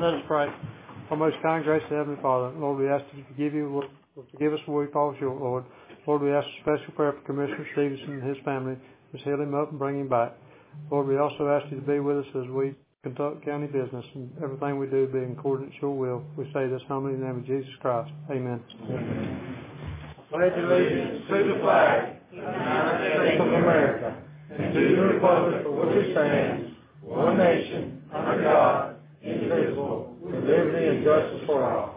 Let us pray. Our most kind, gracious Heavenly Father, Lord, we ask that you forgive us where we fall short, Lord. Lord, we ask a special prayer for Commissioner Stevenson and his family. Just heal him up and bring him back. Lord, we also ask you to be with us as we conduct county business and everything we do be in accordance with your will. We say this humbly in the name of Jesus Christ. Amen. Amen. Pledge allegiance to the flag of the United States of America and to the republic for which it stands, one nation, under God, indivisible, with liberty and justice for all.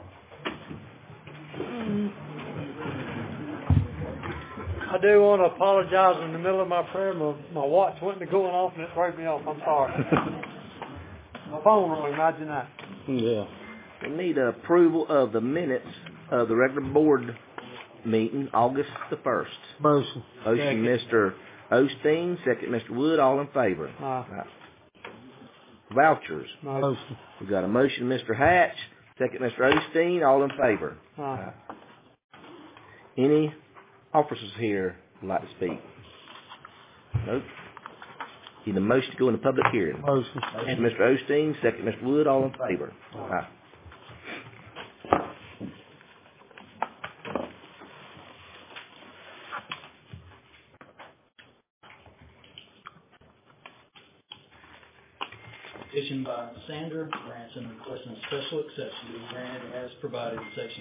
I do want to apologize in the middle of my prayer. My watch went to going off and it threw me off. I'm sorry. My phone rang, imagine that. Yeah. We need approval of the minutes of the regular board meeting, August the 1st. Motion. Motion, Mr. Osteen, second, Mr. Wood, all in favor. Vouchers. Motion. We've got a motion, Mr. Hatch, second, Mr. Osteen, all in favor. Any officers here would like to speak? Nope. Need a motion to go into public hearing. Motion. Mr. Osteen, second, Mr. Wood, all in favor. Petition by Sandra Branson requesting a special exception to be granted as provided in section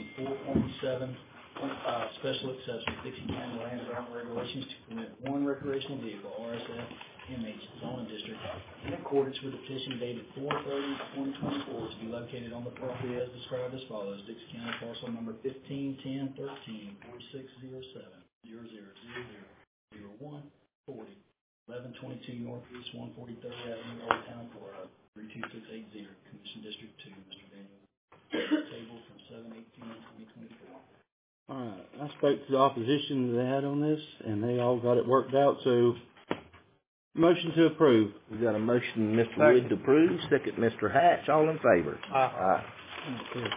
4.7.5 special exception of Dixie County Land Development Regulations to permit one recreational vehicle, RSF MH zoning district, in accordance with the petition dated 4/30/2024 to be located on the property as described as follows: Dixie County parcel number 1510134600000140 Northeast 143rd Avenue, Old Town, Florida 32680, Commission District 2, Mr. Daniel. Table from 7/18/2024. All right. I spoke to the opposition they had on this, and they all got it worked out. So, motion to approve. We've got a motion, Mr. Wood, to approve. Second, Mr. Hatch. All in favor? Aye. Okay.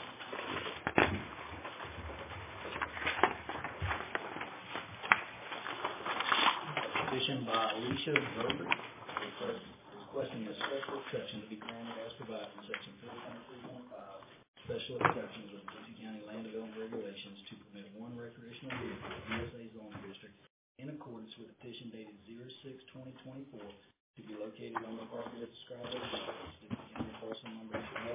Petition by Alicia Verber requesting a special exception to be granted as provided in section 4.3.5 special exceptions of Dixie County Land Development Regulations to permit one recreational vehicle USA zoning district in accordance with the petition dated 06/2024 to be located on the property as described as follows: Dixie County parcel number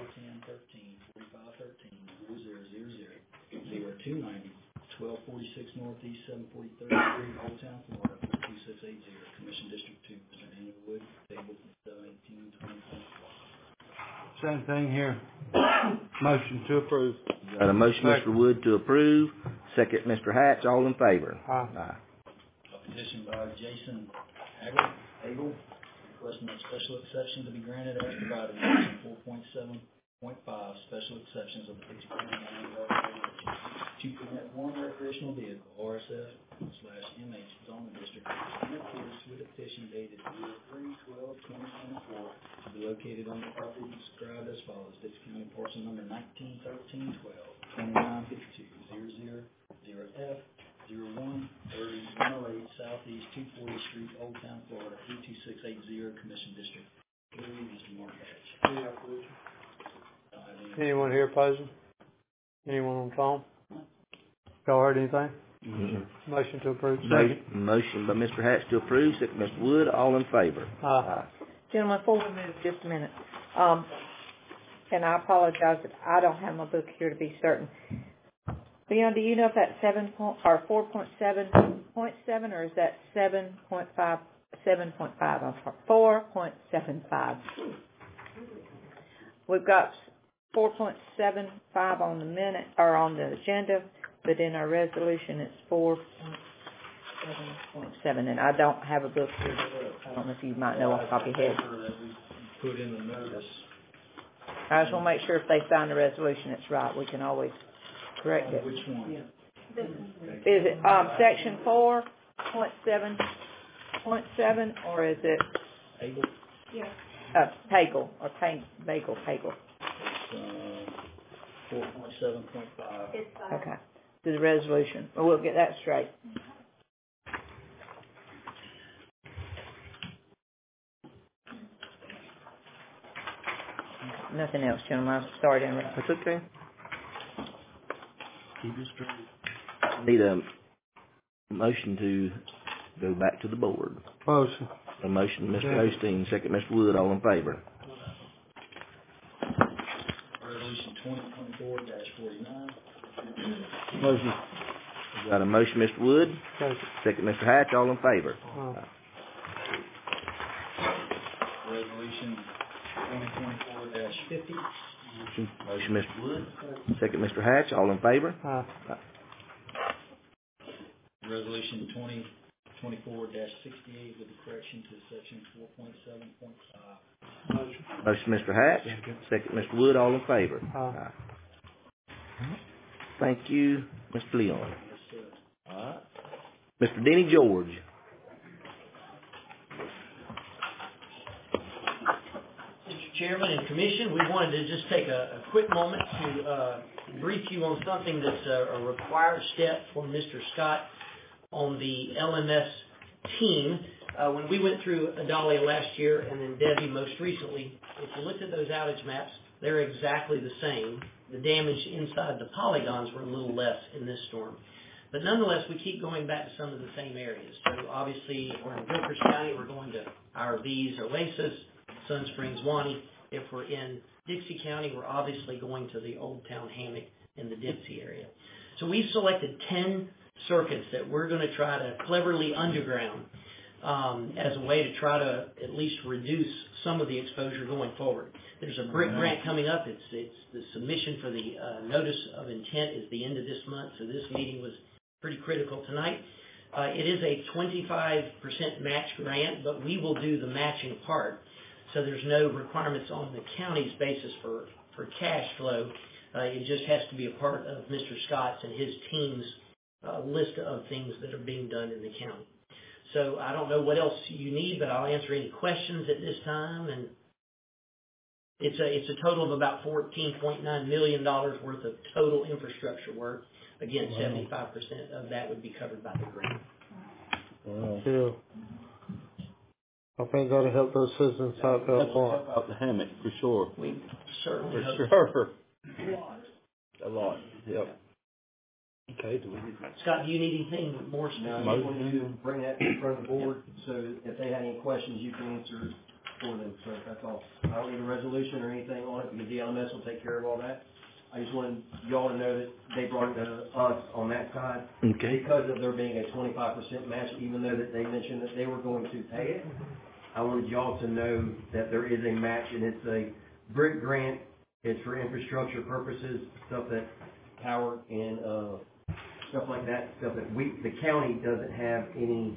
121013451300000290 1246 Northeast 743rd Street, Old Town, Florida 42680, Commission District 2, Mr. Daniel Wood, table from 7/18/2024. Same thing here. Motion to approve. Got a motion, Mr. Wood, to approve. Second, Mr. Hatch. All in favor? Aye. A petition by Jason Hagel requesting a special exception to be granted as provided in section 4.7.5 special exceptions of the Dixie County Land Development Regulations to permit one recreational vehicle, RSF/MH zoning district, in accordance with the petition dated 03/12/2024 to be located on the property described as follows: Dixie County parcel number 19131229520000F 0130-108 Southeast 240 Street, Old Town, Florida 32680, Commission District 3, Mr. Mark Hatch. Anyone here opposing? Anyone on the phone? Y'all heard anything? Mm-hmm. Motion to approve. Motion by Mr. Hatch to approve. Second, Mr. Wood. All in favor? Aye. Gentlemen, before we move just a minute, and I apologize that I don't have my book here to be certain. Leon, do you know if that's 4.7.7, or is that 7.5? 7.5. I'm sorry, 4.75. We've got 4.75 on the minute or on the agenda, but in our resolution it's 4.7.7, and I don't have a book here. I don't know if you might know off the top of your head. That we put in the notice. I just want to make sure if they sign the resolution it's right. We can always correct it. Which one? Is it section 4.7.7, or is it Hagel? Pagel or Bagel? It's 4.7.5. Okay. To the resolution. Well, we'll get that straight. Nothing else, gentlemen. I'm sorry to interrupt. That's okay. Keep it straight. Need a motion to go back to the board. Motion. A motion, Mr. Osteen, second, Mr. Wood, all in favor. Resolution 2024-49. Motion. We got a motion, Mr. Wood, second, Mr. Hatch, all in favor. Resolution 2024-50. Motion, Mr. Wood, second, Mr. Hatch, all in favor. Resolution 2024-68 with the correction to section 4.7.5. Motion, Mr. Hatch, second, Mr. Wood, all in favor. Aye. Thank you, Mr. Leon. Yes, sir. All right. Mr. Denny George. Mr. Chairman and Commission, we wanted to just take a quick moment to brief you on something that's a required step for Mr. Scott on the LMS team. When we went through Adalia last year and then Debbie most recently, if you looked at those outage maps, they're exactly the same. The damage inside the polygons were a little less in this storm. But nonetheless, we keep going back to some of the same areas. So obviously, if we're in Gilchrist County, we're going to RVs, Oasis, Sun Springs, Wani. If we're in Dixie County, we're obviously going to the Old Town Hammock in the Dixie area. So we've selected 10 circuits that we're going to try to cleverly underground as a way to try to at least reduce some of the exposure going forward. There's a BRIC grant coming up. It's the submission for the notice of intent is the end of this month, so this meeting was pretty critical tonight. It is a 25% match grant, but we will do the matching part. So there's no requirements on the county's basis for cash flow. It just has to be a part of Mr. Scott's and his team's list of things that are being done in the county. So I don't know what else you need, but I'll answer any questions at this time. And it's a total of about $14.9 million worth of total infrastructure work. Again, 75% of that would be covered by the grant. Yeah. I think that'll help those citizens out there more. Help out the hammock, for sure. We certainly hope. Sure. A lot. Yep. Okay, Scott, do you need anything more specific? No, I just wanted to bring that in front of the board, so if they had any questions, you can answer for them. So that's all. I don't need a resolution or anything on it, because the LMS will take care of all that. I just wanted y'all to know that they brought it to us on that side. Okay. Because of there being a 25% match, even though that they mentioned that they were going to pay it, I wanted y'all to know that there is a match, and it's a BRIC grant. It's for infrastructure purposes, stuff that power and stuff like that, stuff that the county doesn't have any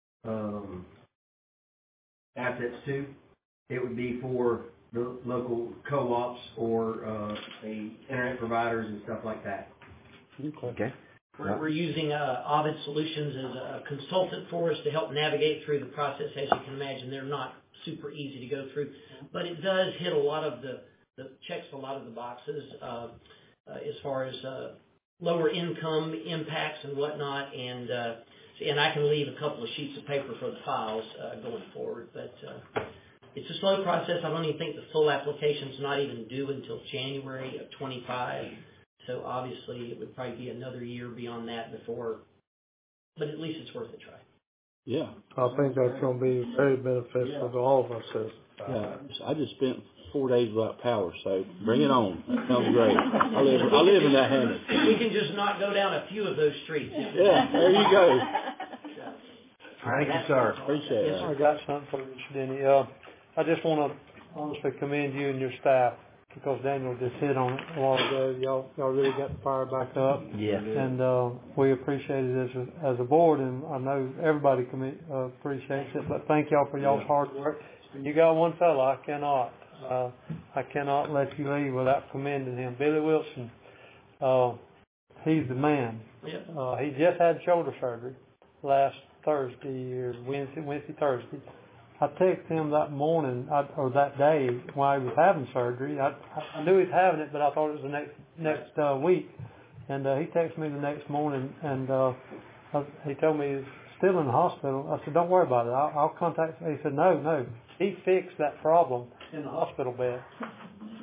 assets to. It would be for the local co-ops or the internet providers and stuff like that. Okay. We're using Ovid Solutions as a consultant for us to help navigate through the process. As you can imagine, they're not super easy to go through, but it does hit a lot of the checks a lot of the boxes as far as lower income impacts and whatnot, and I can leave a couple of sheets of paper for the files going forward, but it's a slow process. I don't even think the full application's not even due until January of 25. So obviously it would probably be another year beyond that before, but at least it's worth a try. Yeah. I think that's going to be very beneficial to all of us. Yeah. I just spent 4 days without power, so bring it on. That sounds great. I live in that hammock. We can just not go down a few of those streets. Yeah, there you go. Thank you, sir. Appreciate it. I got something for you, Mr. Denny. I just want to honestly commend you and your staff, because Daniel just hit on it a while ago. Y'all really got the fire back up. Yeah. And we appreciate it as a board, and I know everybody appreciates it. But thank y'all for y'all's hard work. You got one fella I cannot let you leave without commending him, Billy Wilson. He's the man. Yeah. He just had shoulder surgery last Wednesday, Thursday. I texted him that morning, or that day, while he was having surgery. I knew he was having it, but I thought it was the next week. And he texted me the next morning, and he told me he's still in the hospital. I said, don't worry about it. I'll contact him. He said, no. He fixed that problem in the hospital bed.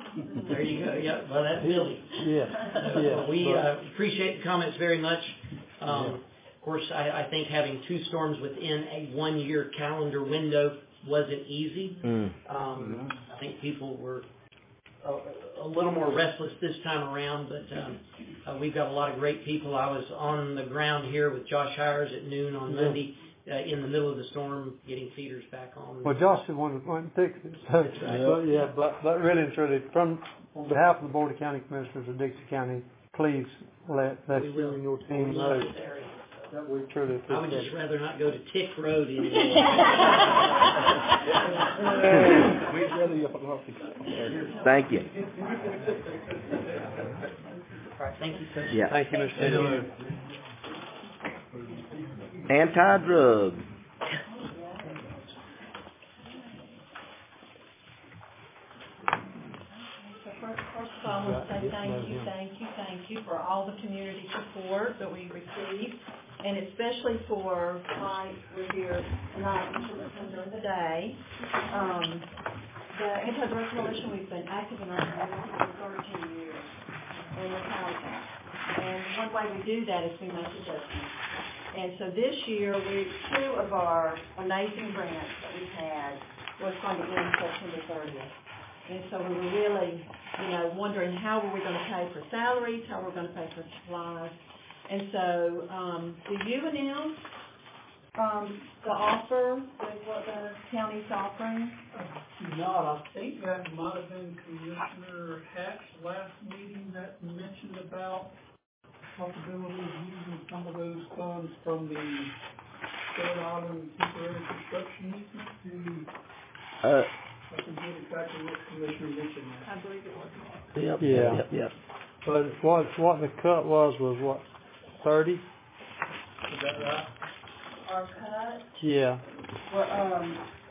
There you go. Yeah, well, that's Billy. Yeah. We appreciate the comments very much. Of course, I think having 2 storms within a 1-year calendar window wasn't easy. I think people were a little more restless this time around, but we've got a lot of great people. I was on the ground here with Josh Hires at noon on Monday in the middle of the storm, getting feeders back on. Well, Josh is one who went and fixed it. So, That's right. but really and truly, on behalf of the Board of County Commissioners of Dixie County, please let you and your team know that we truly appreciate it. I would just rather not go to Tick Road anymore. Thank you. All right, thank you, sir. Yeah. Thank you, Mr. Taylor. Anti-drug. First of all, I want to say thank you for all the community support that we received, and especially for why we're here tonight during the day. The anti-drug coalition, we've been active in our community for 13 years, and we're proud of that. And one way we do that is we make adjustments. And so this year, 2 of our amazing grants that we've had was going to end September 30th. And so we were really, wondering how were we going to pay for salaries, how we're going to pay for supplies. And so, do you announce the offer with what the county's offering? I think that might have been Commissioner Hatch last meeting that mentioned about possibility of using some of those funds from the Third Island temporary construction easement to. I can get exactly what Commissioner mentioned. I believe it was. Yep. But what the cut was what, 30? Is that right? Our cut? Yeah. Well,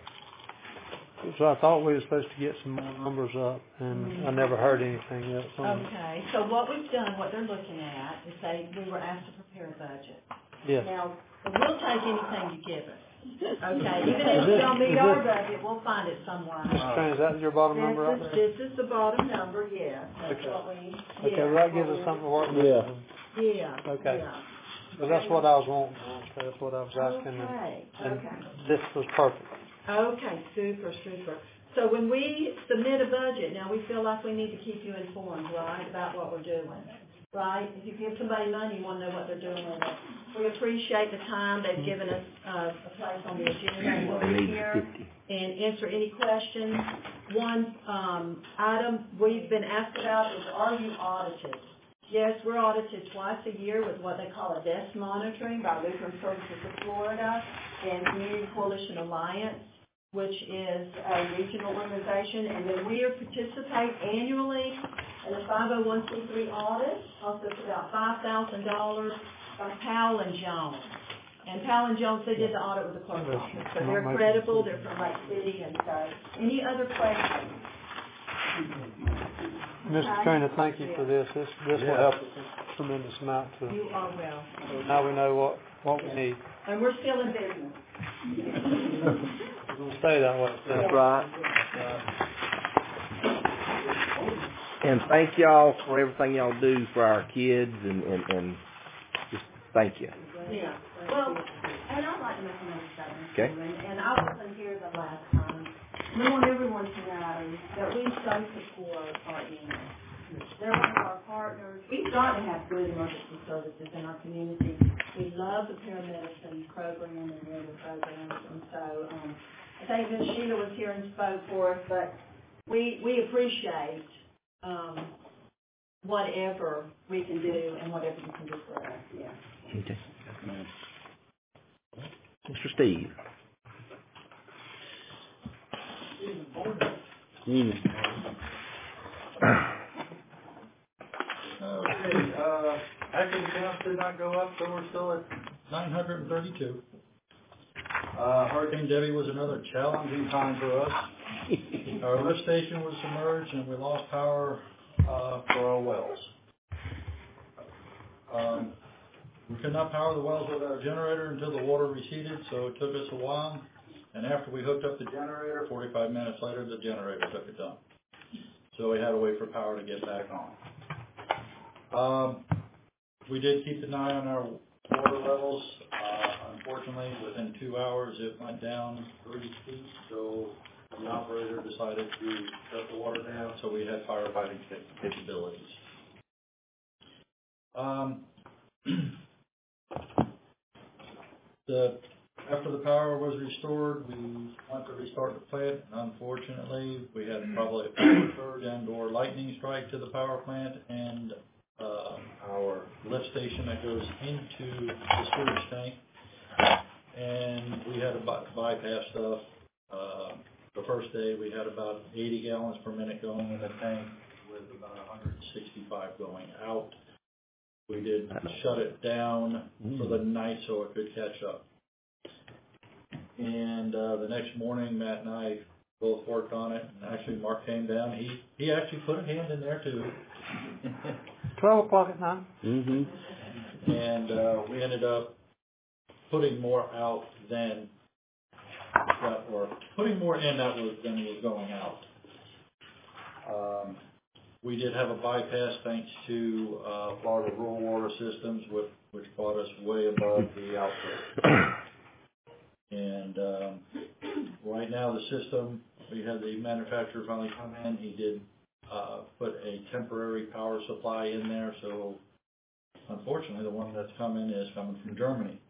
So I thought we were supposed to get some more numbers up, and I never heard anything else. okay. So what we've done, what they're looking at, is we were asked to prepare a budget. Yeah. Now, we'll take anything you give us. Okay, even if we don't meet our budget, we'll find it somewhere. Is that your bottom number right there? This is the bottom number, yes. That's Okay. what we. Okay, well, that gives us something to work with. Yeah. Okay. Yeah. Well, that's what I was wanting. That's what I was asking. And this was perfect. Okay, super. So when we submit a budget, now we feel like we need to keep you informed, right, about what we're doing, right? If you give somebody money, you want to know what they're doing with it. We appreciate the time they've given us a place on the agenda. We'll be here and answer any questions. One item we've been asked about is, are you audited? Yes, we're audited twice a year with what they call a desk monitoring by Lutheran Services of Florida and Community Coalition Alliance, which is a regional organization, and then we participate annually in a 501c3 audit. Costs us about $5,000 by Powell and Jones. And Powell and Jones, they did the audit with the clerk's office. So they're credible, they're from Lake City, and so. Any other questions? Mr. Trainer, thank you for this. This will help us a tremendous amount too. You are well. So now we know what we need. And we're still in business. We're going to stay that way. That's right. And thank y'all for everything y'all do for our kids, and just thank you. Yeah. Well, and I'd like to make another statement. Okay. And I wasn't here the last time. We want everyone to know that we so support our EMS. They're one of our partners. We start to have good emergency services in our community. We love the paramedicine program and the other programs. And so I think Ms. Sheila was here and spoke for us, but we appreciate whatever we can do and whatever you can do for us. Yeah. Okay. Mr. Steve. Active counts did not go up, so we're still at 932. Hurricane Debbie was another challenging time for us. Our lift station was submerged and we lost power for our wells. We could not power the wells with our generator until the water receded, so it took us a while. And after we hooked up the generator, 45 minutes later, the generator took it down. so we had to wait for power to get back on. We did keep an eye on our water levels. Unfortunately, within 2 hours, it went down 3 feet, so the operator decided to shut the water down, so we had firefighting capabilities. After the power was restored, we went to restart the plant, and unfortunately, we had probably a power surge and/or lightning strike to the power plant, and our lift station that goes into the storage tank, and we had to bypass stuff. The first day, we had about 80 gallons per minute going in the tank, with about 165 going out. We did shut it down for the night so it could catch up. And the next morning, Matt and I both worked on it, and actually Mark came down. He actually put a hand in there too. 12 o'clock at night. Mm-hmm. And we ended up putting more out than that, or putting more in than was going out. We did have a bypass thanks to Florida Rural Water Systems, which brought us way above the output. And right now the system, we had the manufacturer finally come in. He did put a temporary power supply in there, so unfortunately the one that's coming is coming from Germany.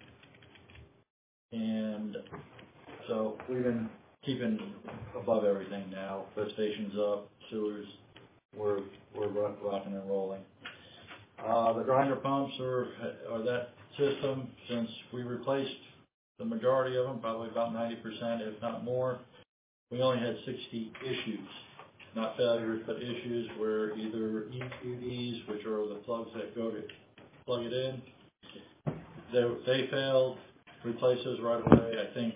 And so we've been keeping above everything now. Lift station's up, sewers, we're rocking and rolling. The grinder pumps are that system, since we replaced the majority of them, probably about 90%, if not more. We only had 60 issues, not failures, but issues where either EQDs, which are the plugs that go to plug it in, they failed. Replace those right away. I think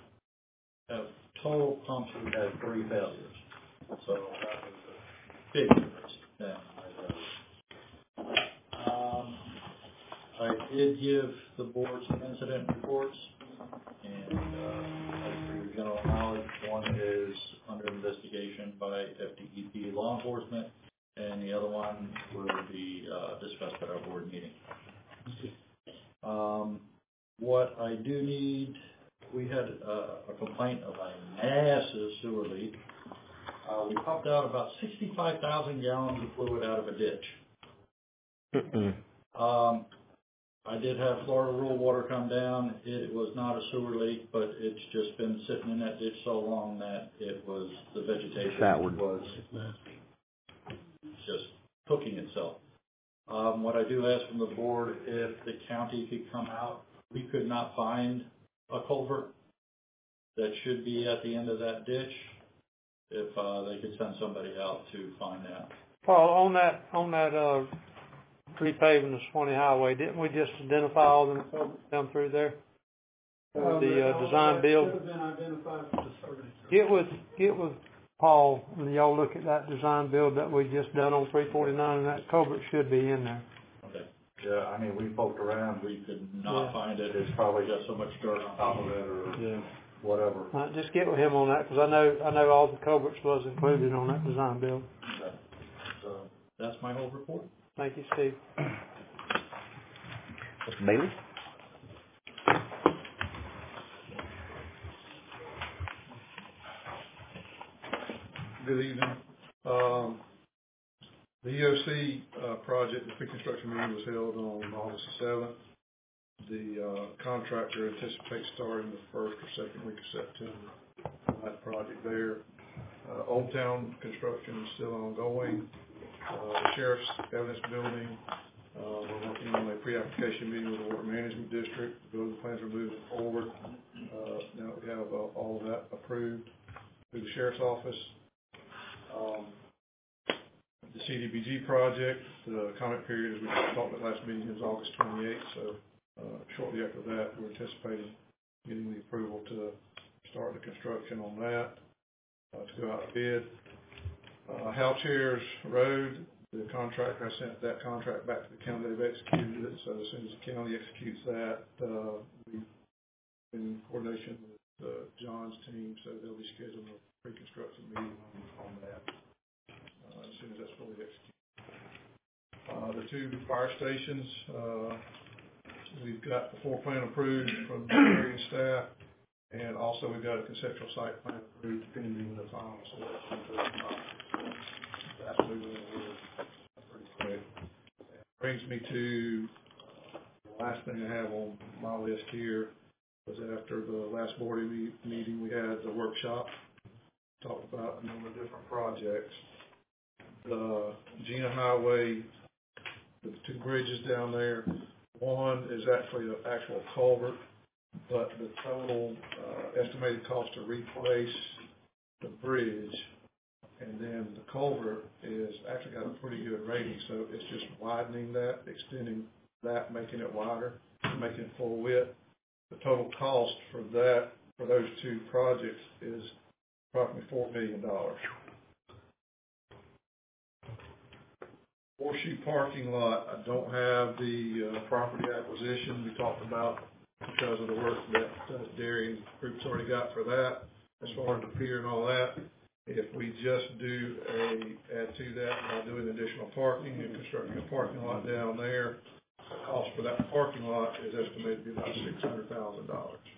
total pumps we had 3 failures. So that was a big difference. Yeah. I did give the board some incident reports, and as for your general knowledge, one is under investigation by FDEP law enforcement, and the other one will be discussed at our board meeting. What I do need, we had a complaint of a massive sewer leak. We pumped out about 65,000 gallons of fluid out of a ditch. I did have Florida Rural Water come down. It was not a sewer leak, but it's just been sitting in that ditch so long that the vegetation was just cooking itself. What I do ask from the board, if the county could come out, we could not find a culvert that should be at the end of that ditch. If they could send somebody out to find that. Paul, on that repaving the Swanee Highway, didn't we just identify all them culverts down through there? The design build. Should have been identified for the survey. Get with Paul when y'all look at that design build that we just done on 349, and that culvert should be in there. Okay. Yeah, I mean, we poked around, we could not find it. It's probably got so much dirt on top of it, or whatever. Just get with him on that, because I know all the culverts was included on that design build. Okay. So that's my whole report. Thank you, Steve. Mr. Bailey? Good evening. The EOC project, the pre-construction meeting was held on August 7th. The contractor anticipates starting the first or second week of September on that project there. Old Town construction is still ongoing. The Sheriff's Evidence Building, we're working on a pre-application meeting with the Water Management District. The building plans are moving forward. Now that we have all of that approved through the Sheriff's Office. The CDBG project, the comment period, as we talked about last meeting, is August 28th. So shortly after that, we're anticipating getting the approval to start the construction on that, to go out to bid. Halchairs Road, the contractor, I sent that contract back to the county. They've executed it. So as soon as the county executes that, we've been in coordination with John's team, so they'll be scheduling a pre-construction meeting on that. 2 fire stations. We've got the floor plan approved from the area staff, and also we've got a conceptual site plan approved pending the final selection. That's moving along pretty quick. That brings me to the last thing I have on my list here. Was after the last board meeting, we had the workshop, talked about a number of different projects. The Gina Highway, the 2 bridges down there, one is actually an actual culvert, but the total estimated cost to replace the bridge and then the culvert is actually got a pretty good rating, so it's just widening that, extending that, making it wider, making it full width. The total cost for that, for those 2 projects, is approximately $4 million. Horseshoe parking lot, I don't have the property acquisition we talked about because of the work that Darian Group's already got for that, as far as the pier and all that. If we just do add to that by doing additional parking and constructing a parking lot down there, the cost for that parking lot is estimated to be about $600,000.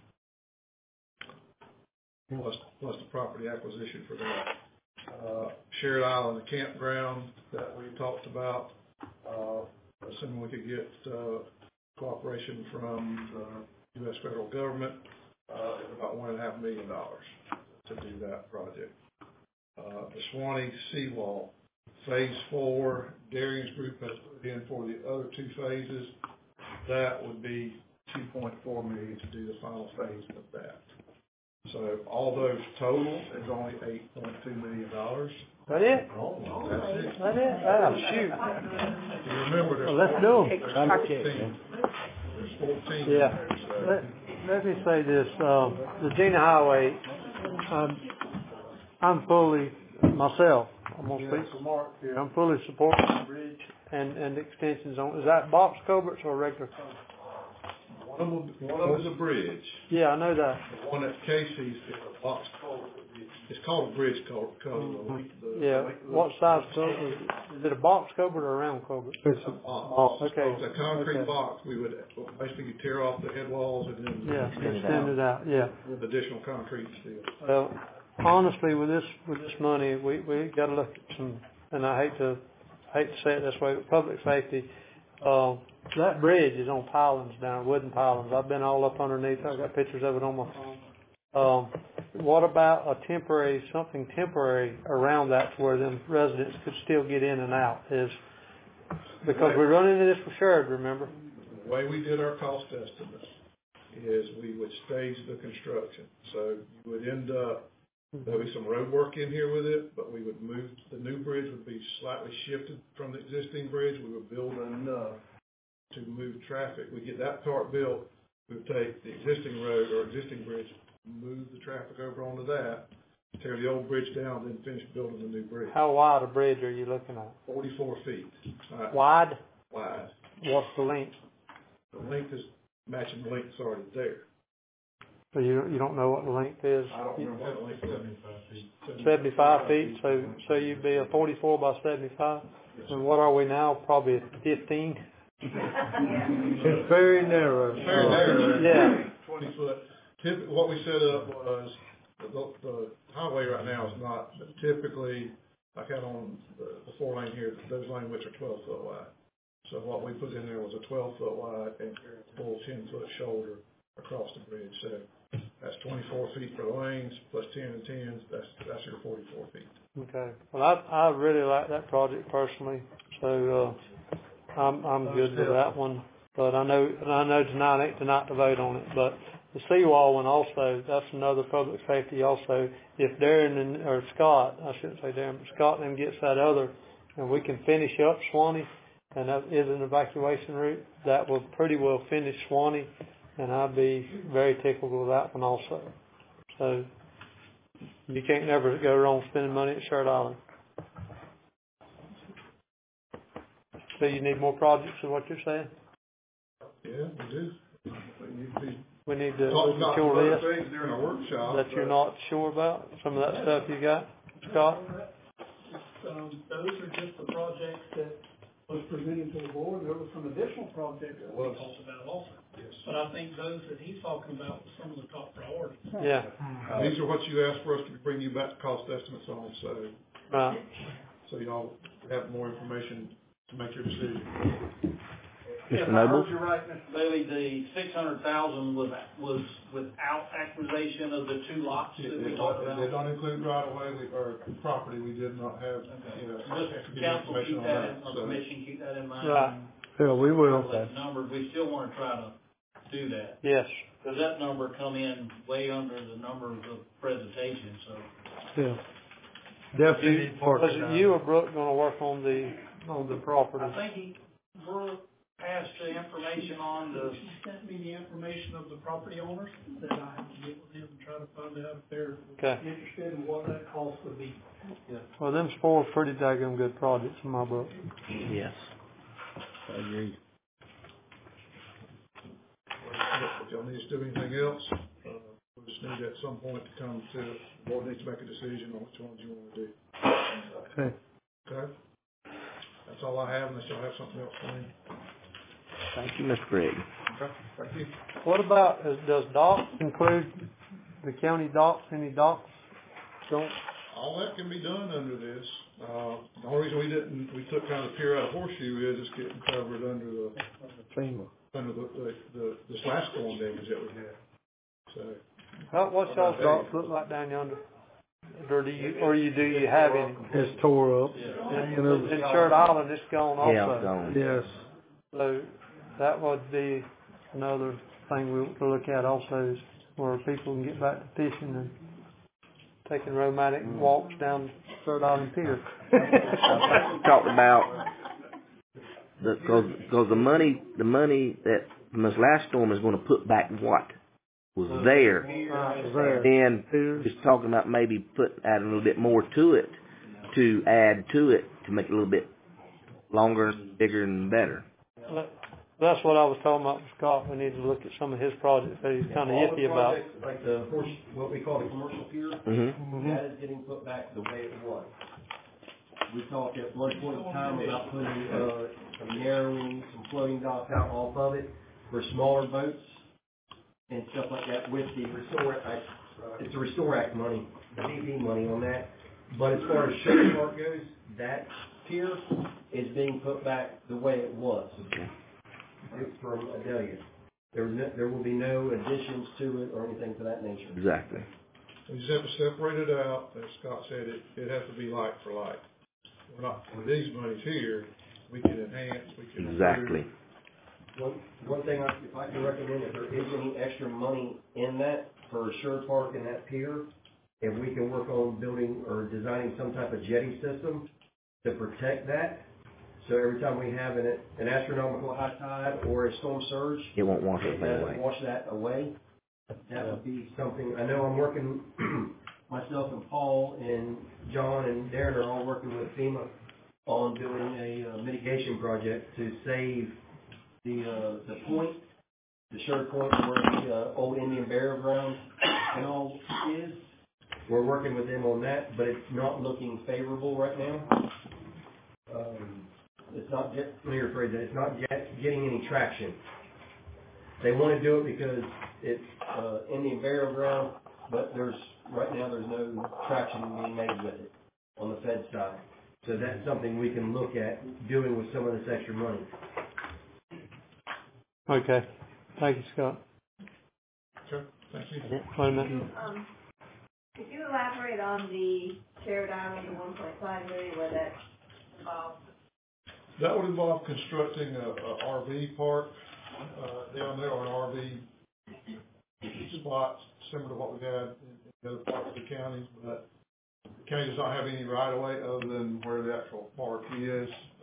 Plus the property acquisition for that. Sherrod Island, the campground that we talked about, assuming we could get cooperation from the U.S. federal government, about $1.5 million to do that project. The Swanee seawall, phase 4, Darian's group has put in for the other 2 phases. That would be $2.4 million to do the final phase of that. So all those total is only $8.2 million. That it? That's it. That it? Ah, shoot. You remember there's Let's do 14. There's 14. Yeah. Let me say this. The Gina Highway, I'm fully, myself, I'm going to speak for Mark here, I'm fully supporting the bridge and extensions on, is that box culverts or regular culverts? One of them is a bridge. Yeah, I know that. The one at Casey's is a box culvert. It's called a bridge culvert. Yeah, what size culvert? Is it a box culvert or a round culvert? It's a box. Okay. It's a concrete box. We would basically tear off the head walls and then extend it out. Yeah. With additional concrete steel. Well, honestly, with this money, we got to look at some, and I hate to say it this way, but public safety. That bridge is on pilings down, wooden pilings. I've been all up underneath. I've got pictures of it on my phone. What about something temporary around that to where them residents could still get in and out? Because we're running into this for Sherrod, remember? The way we did our cost estimates is we would stage the construction. So you would end up, there'll be some road work in here with it, but we would move, the new bridge would be slightly shifted from the existing bridge. We would build enough to move traffic. We get that part built, we would take the existing road or existing bridge, move the traffic over onto that, tear the old bridge down, then finish building the new bridge. How wide a bridge are you looking at? 44 feet. Wide? Wide. What's the length? The length is matching the length that's already there. So you don't know what the length is? I don't remember what the length is. 75 feet, so you'd be a 44 by 75? And what are we now? Probably 15? It's very narrow. Very narrow. Yeah. 20 foot. What we set up was, the highway right now is not, typically, like out on the 4 lane here, those lane widths are 12 foot wide. So what we put in there was a 12 foot wide and a full 10 foot shoulder across the bridge. So that's 24 feet for the lanes, plus 10 and 10s, that's your 44 feet. Okay. Well, I really like that project personally, so I'm good with that one. But I know tonight ain't tonight to vote on it. But the seawall one also, that's another public safety also. If Darren or Scott, I shouldn't say Darren, but Scott and them gets that other, and we can finish up Swanee, and that is an evacuation route, that will pretty well finish Swanee, and I'd be very tickled with that one also. So you can't never go wrong spending money at Sherrod Island. So you need more projects, is what you're saying? Yeah, we do. We need to look at your list during our workshop that you're not sure about, some of that stuff you got, Scott? Those are just the projects that was presented to the board, there were some additional projects that we talked about also. Yes. But I think those that he's talking about were some of the top priorities. Yeah. These are what you asked for us to bring you back cost estimates on, so y'all have more information to make your decision. Mr. If I Noble? heard you right, Mr. Bailey, the $600,000 was without acquisition of the 2 lots that we talked about? It did not include right-of-way, or property, we did not have, Just council keep that in, or commission keep that in mind. Right. Yeah, we will. That number, we still want to try to do that. Yes. Because that number come in way under the number of the presentation, so. Yeah. Definitely. Was it you or Brooke gonna work on the property? I think Brooke passed the information on the. She sent me the information of the property owners that I have to get with them and try to find out if they're interested in what that cost would be. Yeah. Well, them 4 pretty daggone good projects in my book. Yes. I agree. If y'all need to do anything else, we just need at some point to come to, the board needs to make a decision on which ones you want to do. Okay. Okay? That's all I have, unless y'all have something else for me. Thank you, Mr. Gregg. Okay, thank you. What about, does docks include the county docks, any docks? Don't? All that can be done under this. The only reason we took kind of the pier out of Horseshoe is it's getting covered under the FEMA. Under this last storm damage that we had. So. What's y'all's docks look like down yonder? Or do you have any? It's tore up. In Shirt Island, it's gone also. Yeah, it's gone. Yes. So that would be another thing we'll look at also, is where people can get back to fishing and taking romantic walks down Shirt Island Pier. Talked about because the money that from this last storm is going to put back what was there. And just talking about maybe adding a little bit more to it, to add to it, to make it a little bit longer, bigger, and better. That's what I was talking about with Scott. We need to look at some of his projects that he's kind of iffy about. Like what we call the commercial pier, that is getting put back the way it was. We talked at one point in time about putting some narrowing, some floating docks out off of it for smaller boats and stuff like that with the Restore Act. It's the Restore Act money, the DP money on that. But as far as Sugar Park goes, that pier is being put back the way it was from Adelia. There will be no additions to it or anything to that nature. Exactly. We just have to separate it out. As Scott said, it has to be like for like. We're not, with these monies here, we can enhance, we can exactly. One thing if I can recommend, if there is any extra money in that for Sugar Park and that pier, if we can work on building or designing some type of jetty system to protect that, so every time we have an astronomical high tide or a storm surge, it won't wash it away. Wash that away. That would be something. I know I'm working. Myself and Paul and John and Darren are all working with FEMA on doing a mitigation project to save the point, the Sugar Point where the old Indian burial ground and all is. We're working with them on that, but it's not looking favorable right now. It's not, let me rephrase that, it's not getting any traction. They want to do it because it's Indian burial ground, but right now there's no traction being made with it on the Fed side. So that's something we can look at doing with some of this extra money. Okay. Thank you, Scott. Sure. Thank you. Wait a minute. Could you elaborate on the Shared Island, the $1.5 million, where that involves? That would involve constructing a RV park down there, or an RV spot similar to what we had in the other parts of the county. But the county does not have any right of way other than where the actual park is.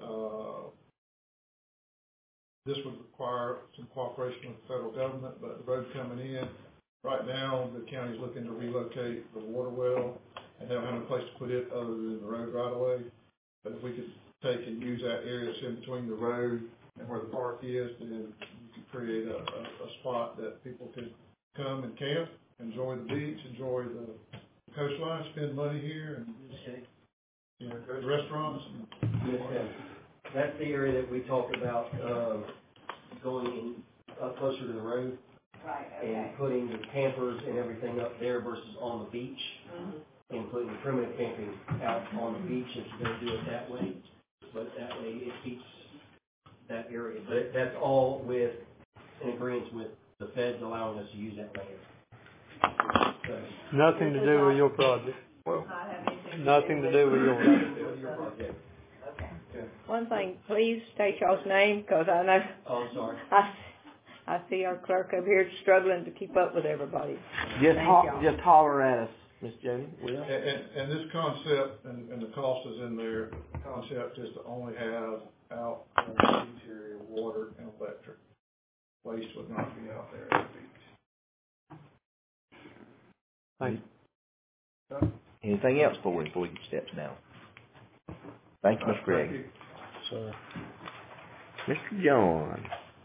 This would require some cooperation with the federal government, but the road coming in, right now the county's looking to relocate the water well, and they don't have a place to put it other than the road right of way. But if we could take and use that area that's in between the road and where the park is, then you could create a spot that people could come and camp, enjoy the beach, enjoy the coastline, spend money here, and go to restaurants. That's the area that we talked about, going in, up closer to the road. Right, And putting the campers and everything up there versus on the beach. And putting the primitive camping out on the beach if you're gonna do it that way. But that way it keeps that area. But that's all with, in agreement with the feds allowing us to use that land. So, Nothing to do with your project. Nothing to do with your project. Okay. One thing, please state y'all's name, because I know. Oh, I'm sorry. I see our clerk up here struggling to keep up with everybody. Just holler at us, Miss Jody. And this concept, and the cost is in there, the concept is to only have out on the interior water and electric. Waste would not be out there at the beach. Thank you. Anything else before he steps down? Thank you, Mr. Gregg. Sir. Mr. John.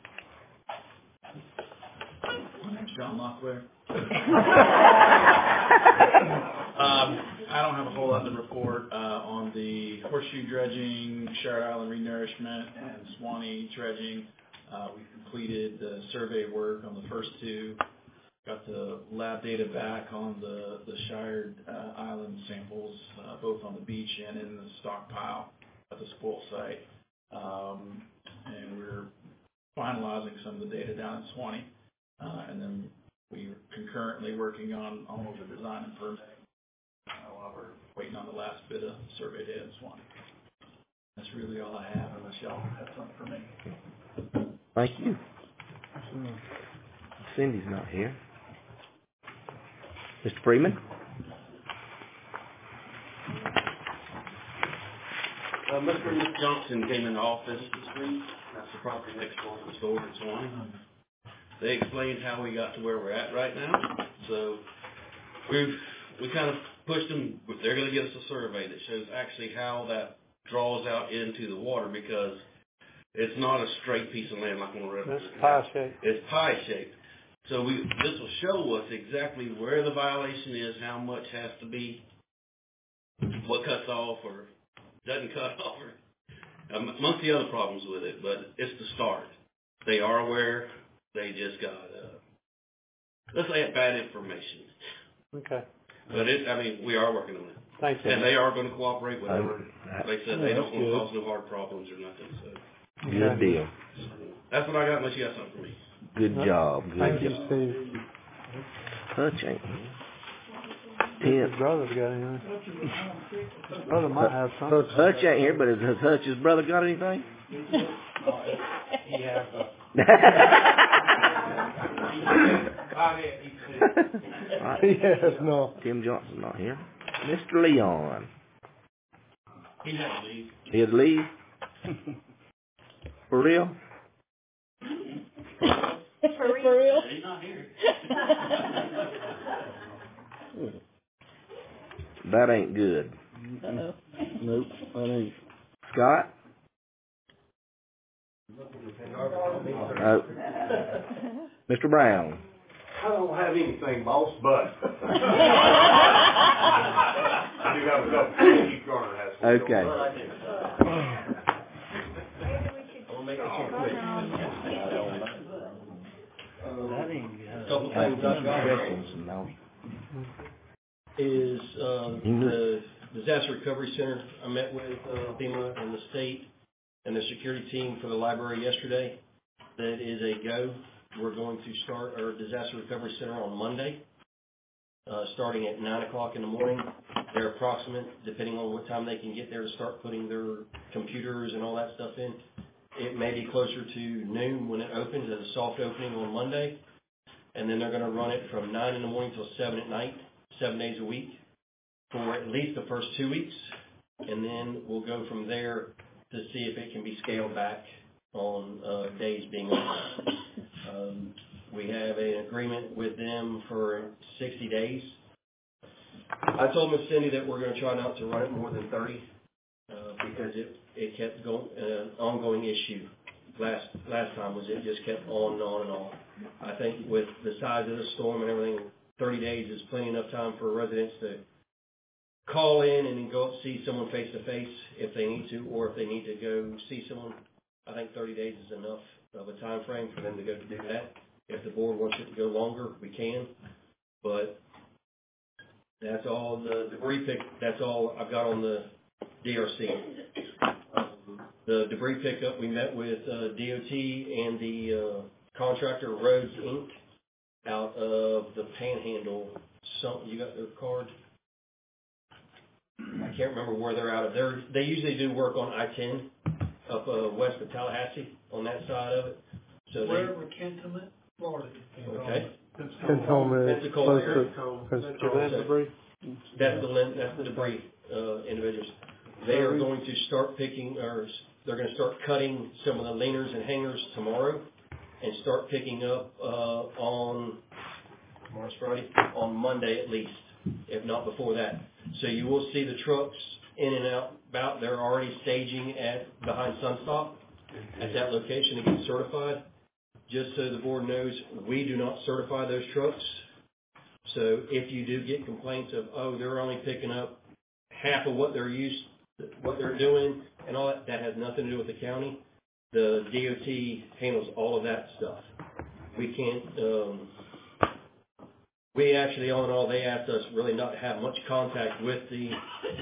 My name's John Locklear. I don't have a whole lot to report on the horseshoe dredging, Sherrod Island renourishment, and Swanee dredging. We completed the survey work on the first two. Got the lab data back on the Shired Island samples, both on the beach and in the stockpile at the spoil site. And we're finalizing some of the data down in Swanee. And then we're concurrently working on all of the design and permitting while we're waiting on the last bit of survey data in Swanee. That's really all I have, unless y'all have something for me. Thank you. Cindy's not here. Mr. Freeman? Mr. and Ms. Johnson came into office this week. That's the property next door to the store in Swanee. They explained how we got to where we're at right now. So we kind of pushed them. They're going to get us a survey that shows actually how that draws out into the water, because it's not a straight piece of land like on the river. It's pie-shaped. It's pie-shaped. So this will show us exactly where the violation is, how much has to be, what cuts off or doesn't cut off, or amongst the other problems with it. But it's the start. They are aware. They just got, let's say, bad information. Okay. But we are working on it. Thanks. And they are going to cooperate with it. They said they don't want to cause no hard problems or nothing. So. Good deal. That's what I got, unless you got something for me. Good job. Thank you, Steve. Hutch ain't here. His brother's got anything. His brother might have something. Hutch ain't here, but has Hutch's brother got anything? He has. Yes, no. Tim Johnson's not here. Mr. Leon. He had to leave. He had to leave? For real? For real? He's not here. That ain't good. Uh-oh. Nope, that ain't. Scott? Mr. Brown. I don't have anything, boss, but I do have a couple Keith Garner has. Okay. I'll make it quick. A couple things I've got is the Disaster Recovery Center. I met with FEMA and the state and the security team for the library yesterday. That is a go. We're going to start our Disaster Recovery Center on Monday, starting at 9 o'clock in the morning. They're approximate, depending on what time they can get there to start putting their computers and all that stuff in. It may be closer to noon when it opens as a soft opening on Monday. And then they're going to run it from 9 in the morning till 7 at night, 7 days a week, for at least the first 2 weeks. And then we'll go from there to see if it can be scaled back on days being open. We have an agreement with them for 60 days. I told Miss Cindy that we're going to try not to run it more than 30 because it kept going, an ongoing issue. Last time was it just kept on and on and on. I think with the size of the storm and everything, 30 days is plenty enough time for residents to call in and then go up see someone face to face if they need to, or if they need to go see someone. I think 30 days is enough of a time frame for them to go do that. If the board wants it to go longer, we can. But that's all the debris pick. That's all I've got on the DRC. The debris pickup, we met with DOT and the contractor Roads Inc. out of the Panhandle. You got their card? I can't remember where they're out of. They usually do work on I-10 up west of Tallahassee on that side of it. So wherever Cantonment, Florida. Okay. Pensacola. Debris. That's the debris individuals. They are going to start picking, or they're going to start cutting some of the leaners and hangers tomorrow, and start picking up on tomorrow's Friday, on Monday at least, if not before that. So you will see the trucks in and out. They're already staging behind Sunstop at that location to get certified. Just so the board knows, we do not certify those trucks. So if you do get complaints of, they're only picking up half of what they're doing and all that, that has nothing to do with the county. The DOT handles all of that stuff. We can't, we actually, all in all, they asked us really not to have much contact with the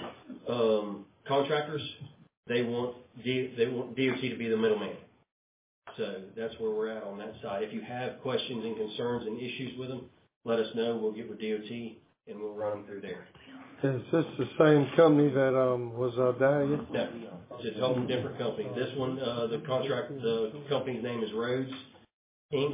contractors. They want DOT to be the middleman. So that's where we're at on that side. If you have questions and concerns and issues with them, let us know. We'll get with DOT and we'll run them through there. Is this the same company that was Dahlia? No, it's a totally different company. This one, the company's name is Roads Inc.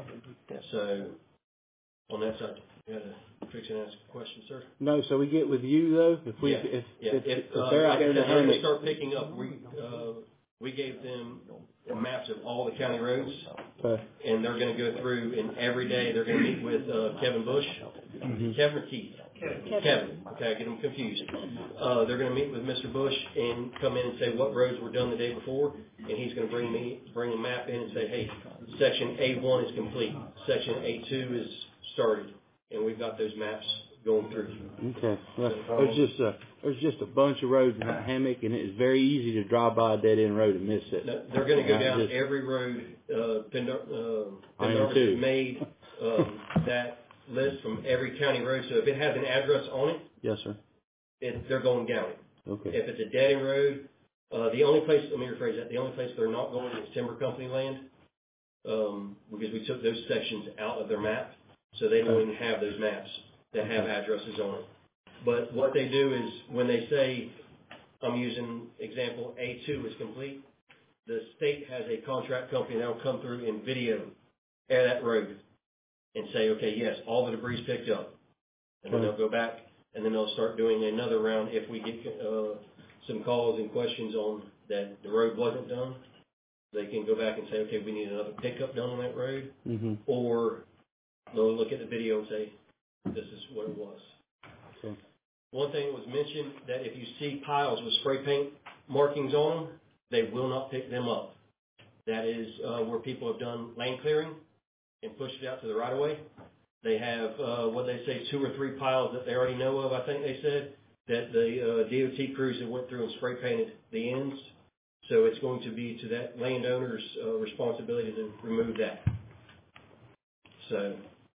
So on that side, you had to fix and ask a question, sir. No, so we get with you though. If they're out there, they're going to start picking up. We gave them maps of all the county roads, and they're going to go through. And every day they're going to meet with Kevin Bush, Kevin or Keith. Kevin. Okay, I get them confused. They're going to meet with Mr. Bush and come in and say what roads were done the day before, and he's going to bring a map in and say, hey, section A1 is complete, section A2 is started, and we've got those maps going through. Okay. Well, there's just a bunch of roads in that hammock, and it is very easy to drive by a dead-end road and miss it. No, they're going to go down every road. Pendarvis has made that list from every county road. So if it has an address on it, yes, sir, they're going down it. Okay. If it's a dead-end road, the only place, let me rephrase that, the only place they're not going is timber company land, because we took those sections out of their map, so they don't even have those maps that have addresses on it. But what they do is when they say, I'm using example A2 is complete, the state has a contract company that will come through and video that road and say, okay, yes, all the debris is picked up. And then they'll go back and then they'll start doing another round if we get some calls and questions on that the road wasn't done. They can go back and say, okay, we need another pickup done on that road. Mm-hmm. Or they'll look at the video and say, this is what it was. Okay. One thing was mentioned that if you see piles with spray paint markings on them, they will not pick them up. That is where people have done lane clearing and pushed it out to the right of way. They have, what they say, 2 or 3 piles that they already know of, I think they said, that the DOT crews have went through and spray painted the ends. So it's going to be to that landowner's responsibility to remove that. So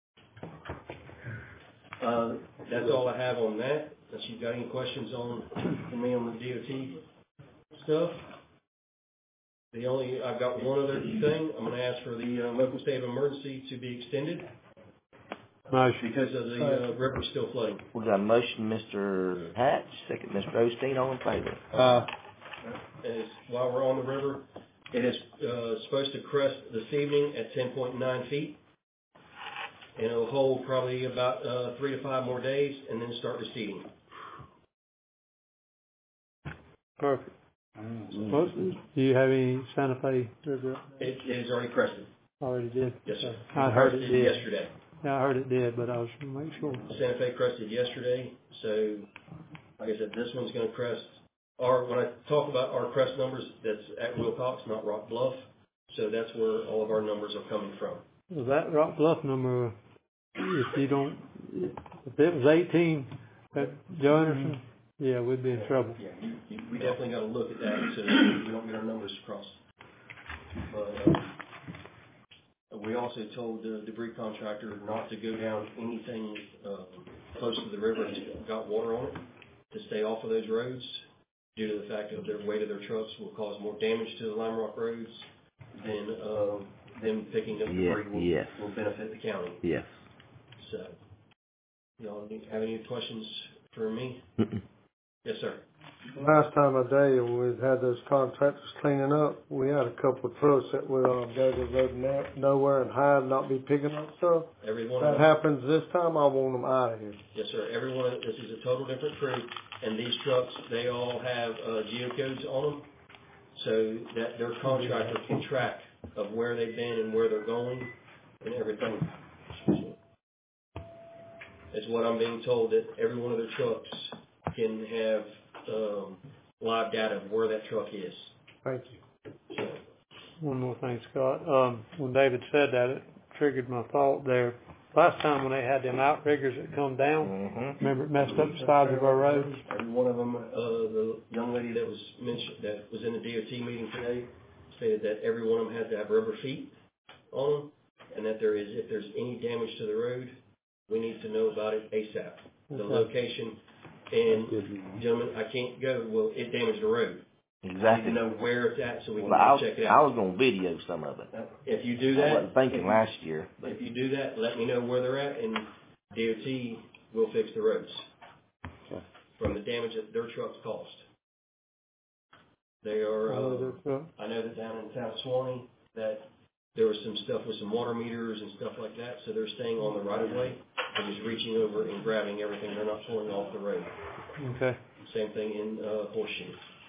that's all I have on that. Unless you've got any questions for me on the DOT stuff. I've got one other thing. I'm going to ask for the local state of emergency to be extended. Motion. Because of the river still flooding. We got a motion, Mr. Hatch, second, Mr. Osteen, all in favor. While we're on the river, it is supposed to crest this evening at 10.9 feet. And it'll hold probably about 3 to 5 more days and then start receding. Perfect. Do you have any Santa Fe river? It is already crested. Already did? Yes, sir. I heard it did. Yesterday. Yeah, I heard it did, but I was going to make sure. Santa Fe crested yesterday, so like I said, this one's going to crest. When I talk about our crest numbers, that's at Wilcox, not Rock Bluff. So that's where all of our numbers are coming from. Well, that Rock Bluff number, if it was 18 at Joe Anderson, Yeah, we'd be in trouble. Yeah, we definitely gotta look at that so we don't get our numbers crossed. But, we also told the debris contractor not to go down anything, close to the river that's got water on it, to stay off of those roads, due to the fact of their weight of their trucks will cause more damage to the Lime Rock roads than, them picking up debris will benefit the county. Yes. So, y'all have any questions for me? Yes, sir. Last time of day we had those contractors cleaning up, we had a couple of trucks that would go to the road nowhere and hide, not be picking up stuff. Every one that of them. happens this time, I want them out of here. Yes, sir. Every one of this is a total different crew, and these trucks, they all have geocodes on them, so that their contractor can track of where they've been and where they're going and everything. It's what I'm being told, that every one of their trucks can have live data of where that truck is. Thank you. One more thing, Scott. When David said that, it triggered my thought there. Last time when they had them outriggers that come down, remember it messed up the sides of our roads? Every one of them, the young lady that was mentioned, that was in the DOT meeting today, stated that every one of them had to have rubber feet on them, and that if there's any damage to the road, we need to know about it ASAP. The location, and gentlemen, I can't go, well, it damaged the road. Exactly. I need to know where it's at so we can check it I out. was going to video some of it. If you do that. I wasn't thinking last year. But if you do that, let me know where they're at, and DOT will fix the roads from the damage that their trucks caused. They are, I know that down in South Swanee, that there was some stuff with some water meters and stuff like that, so they're staying on the right of way and just reaching over and grabbing everything. They're not pulling off the road. Okay. Same thing in Horseshoe.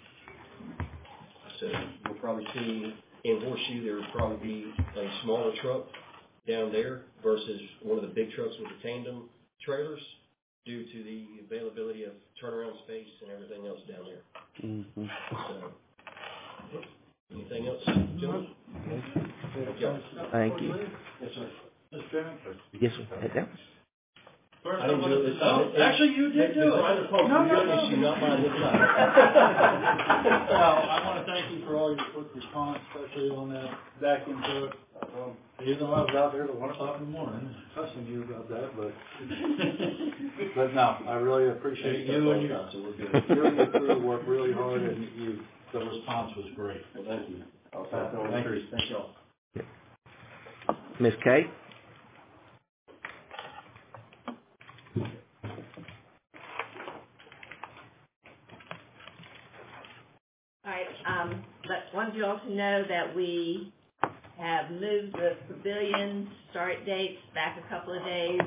So you'll probably see in Horseshoe there will probably be a smaller truck down there versus one of the big trucks with the tandem trailers, due to the availability of turnaround space and everything else down there. So, anything else, gentlemen? Thank you. Yes, sir. Mr. Chairman? Yes, sir. Head down. I didn't do it this time. Actually, you did do it. No. Issue, not mine this time. Well, I want to thank you for all your quick response, especially on that vacuum truck. Even though I was out there at 1 o'clock in the morning fussing you about that, but no, I really appreciate you and your crew worked really hard, and the response was great. Well, thank you. I'll pass it on to Chris. Thank y'all. Ms. Kay? All right, want you all to know that we have moved the pavilion start dates back a couple of days.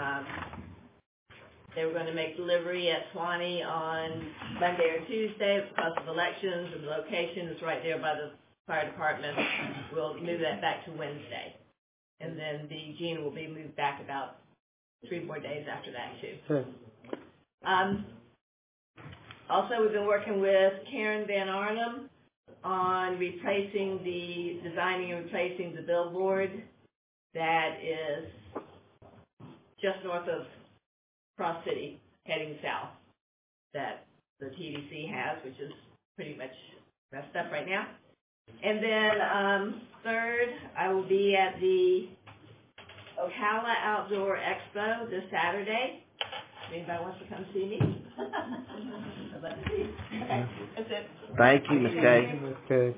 They were going to make delivery at Swanee on Monday or Tuesday because of elections, and the location is right there by the fire department. We'll move that back to Wednesday. And then the Gene will be moved back about 3 more days after that, too. Also, we've been working with Karen Van Arnhem on designing and replacing the billboard that is just north of Cross City, heading south, that the TDC has, which is pretty much messed up right now. And then third, I will be at the Ocala Outdoor Expo this Saturday. If anybody wants to come see me, let's see. Okay, that's it. Thank you, Ms. Kay. Okay.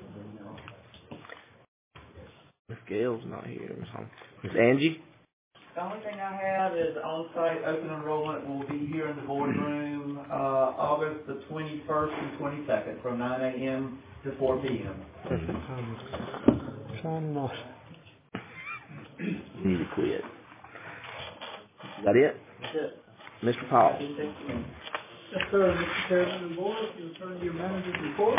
Ms. Gale's not here. Ms. Angie? The only thing I have is on-site open enrollment will be here in the boardroom, August the 21st and 22nd, from 9 a.m. to 4 p.m. You need to quit. Is that it? That's it. Mr. Paul? Yes, sir, Mr. Chairman and Board, if you'll turn to your manager's report.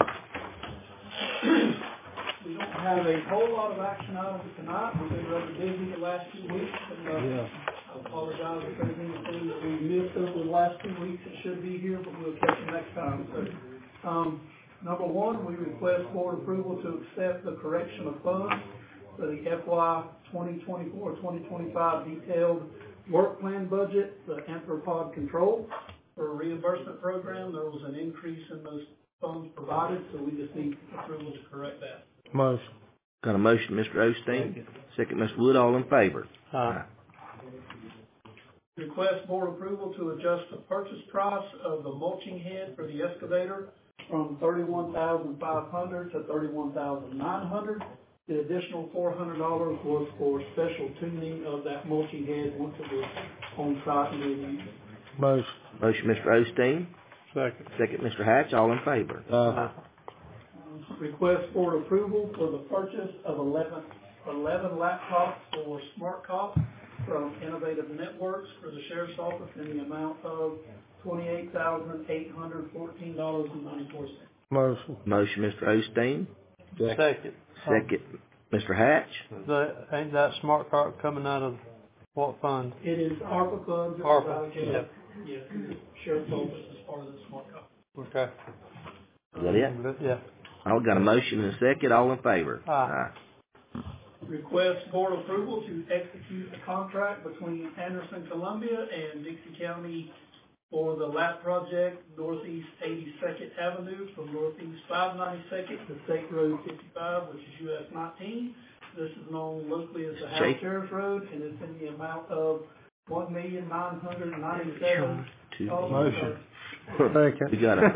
We don't have a whole lot of action items tonight. We've been rather busy the last 2 weeks, and I apologize if there's anything that we missed over the last 2 weeks that should be here, but we'll catch you next time. So, number one, we request board approval to accept the correction of funds for the FY 2024-2025 detailed work plan budget, the Anthropod control. for a reimbursement program. There was an increase in those funds provided, so we just need approval to correct that. Motion. Got a motion, Mr. Osteen. Second, Mr. Wood. All in favor? Aye. Request board approval to adjust the purchase price of the mulching head for the excavator from $31,500 to $31,900. The additional $400 was for special tuning of that mulching head once it was on site and being used. Motion. Motion, Mr. Osteen. Second. Second, Mr. Hatch. All in favor? Aye. Request board approval for the purchase of 11 laptops for Smart Cop from Innovative Networks for the Sheriff's Office in the amount of $28,814.94. Motion. Motion, Mr. Osteen. Second. Second, Mr. Hatch. Ain't that smart card coming out of what fund? It is ARPA funds. ARPA, yeah. Yeah, the Sheriff's Office is part of the Smart Cop. Okay. Is that it? Yeah. I've got a motion and a second. All in favor? Aye. Request board approval to execute a contract between Anderson, Columbia and Dixie County for the LAP project, Northeast 82nd Avenue from Northeast 592nd to State Road 55, which is US 19. This is known locally as the House Sheriff Road, and it's in the amount of $1,997,000. Motion. Second. We got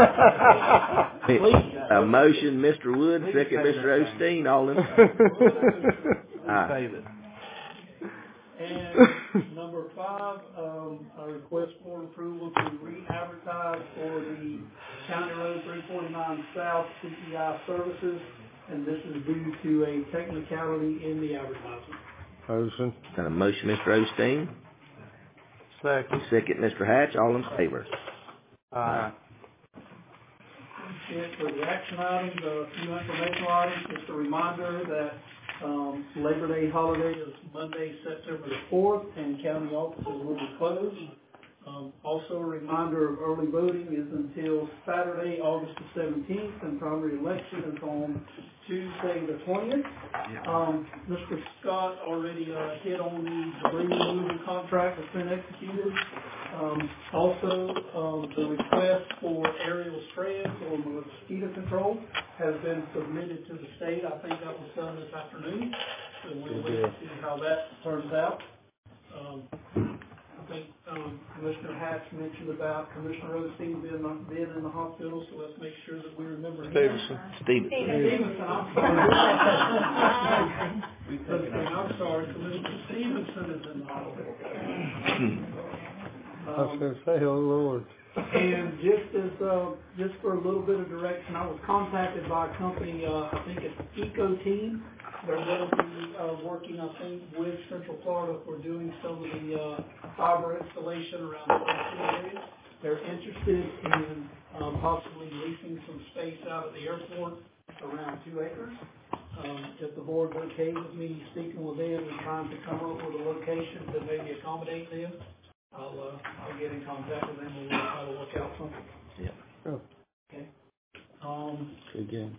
a motion, Mr. Wood, second, Mr. Osteen, all in favor. And number 5, I request board approval to re-advertise for the County Road 349 South CPI services, and this is due to a technicality in the advertisement. Motion. Got a motion, Mr. Osteen. Second. Second, Mr. Hatch, all in favor. Aye. For the action items, a few informational items, just a reminder that Labor Day holiday is Monday, September the 4th, and county offices will be closed. Also a reminder of early voting is until Saturday, August the 17th, and primary election is on Tuesday the 20th. Mr. Scott already hit on the debris removal contract that's been executed. Also, the request for aerial strands or mosquito control has been submitted to the state. I think that was done this afternoon, so we'll wait to see how that turns out. I think Commissioner Hatch mentioned about Commissioner Osteen being in the hospital, so let's make sure that we remember him. Stevenson, I'm sorry. Commissioner Stevenson is in the hospital. I was going to say, oh Lord. And just for a little bit of direction, I was contacted by a company, I think it's Eco Team. They're going to be working, I think, with Central Florida for doing some of the fiber installation around the area. They're interested in possibly leasing some space out at the airport, around 2 acres. If the board's okay with me speaking with them and trying to come up with a location to maybe accommodate them, I'll get in contact with them and we'll try to work out something. Yeah. Oh. Okay. Again.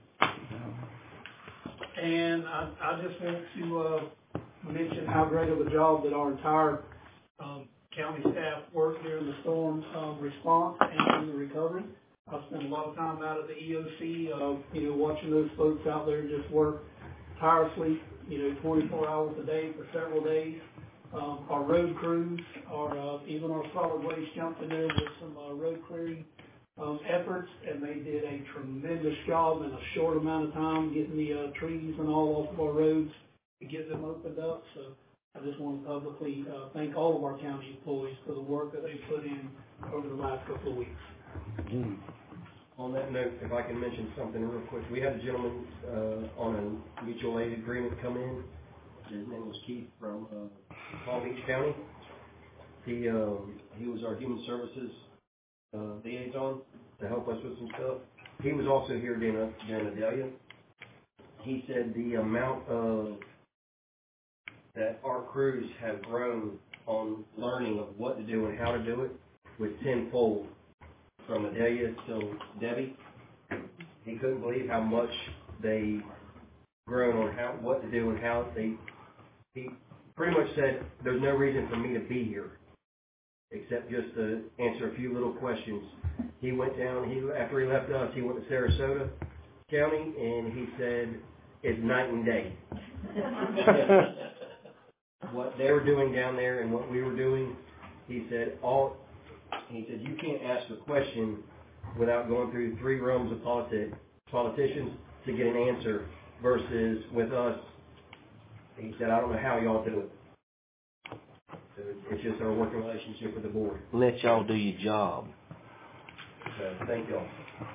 And I just want to mention how great of a job that our entire county staff worked during the storm response and in the recovery. I spent a lot of time out at the EOC, watching those folks out there just work tirelessly, 24 hours a day for several days. Our road crews, even our solid waste jumped in there with some road clearing efforts, and they did a tremendous job in a short amount of time getting the trees and all off of our roads to get them opened up. So I just want to publicly thank all of our county employees for the work that they put in over the last couple of weeks. On that note, if I can mention something real quick, we had a gentleman on a mutual aid agreement come in. His name was Keith from Palm Beach County. He was our human services liaison to help us with some stuff. He was also here during Adelia. He said the amount of that our crews have grown on learning of what to do and how to do it was tenfold from Adelia to Debbie. He couldn't believe how much they grown on what to do and how he pretty much said there's no reason for me to be here except just to answer a few little questions. He went down, after he left us, he went to Sarasota County, and he said it's night and day. What they were doing down there and what we were doing, he said you can't ask a question without going through 3 realms of politicians to get an answer, versus with us, he said, I don't know how y'all do it. So it's just our working relationship with the board. Let y'all do your job. So thank y'all.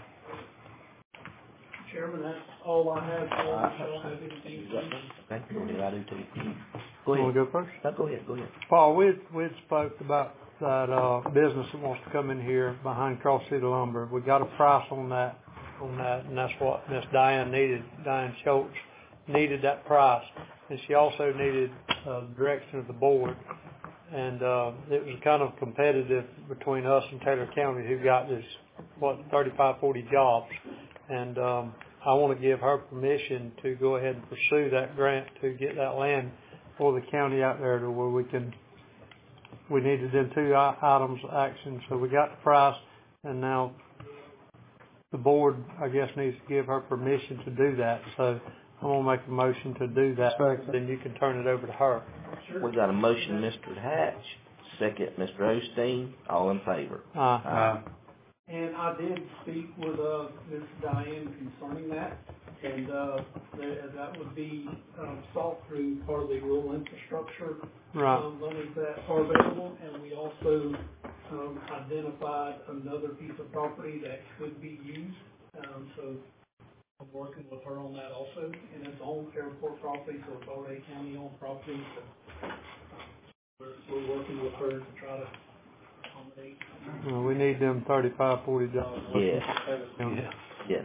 Chairman, that's all I have. I don't have anything. Okay, I do too. You Go ahead. want to go first? No, go ahead. Paul, we'd spoke about that business that wants to come in here behind Cross City Lumber. We got a price on that, and that's what Miss Diane needed. Diane Schultz needed that price, and she also needed direction of the board. And it was kind of competitive between us and Taylor County, who got this 35, 40 jobs. And I want to give her permission to go ahead and pursue that grant to get that land for the county out there to where we needed them 2 items of action. So we got the price, and now the board, I guess, needs to give her permission to do that. So I'm going to make a motion to do that. Then you can turn it over to her. We got a motion, Mr. Hatch. Second, Mr. Osteen. All in favor? Aye. And I did speak with Ms. Diane concerning that, and that would be sought through part of the rural infrastructure monies that are available, and we also identified another piece of property that could be used. So I'm working with her on that also, and it's on airport property, so it's already county-owned property. So we're working with her to try to accommodate. We need them 35, 40 jobs. Yeah. Yes.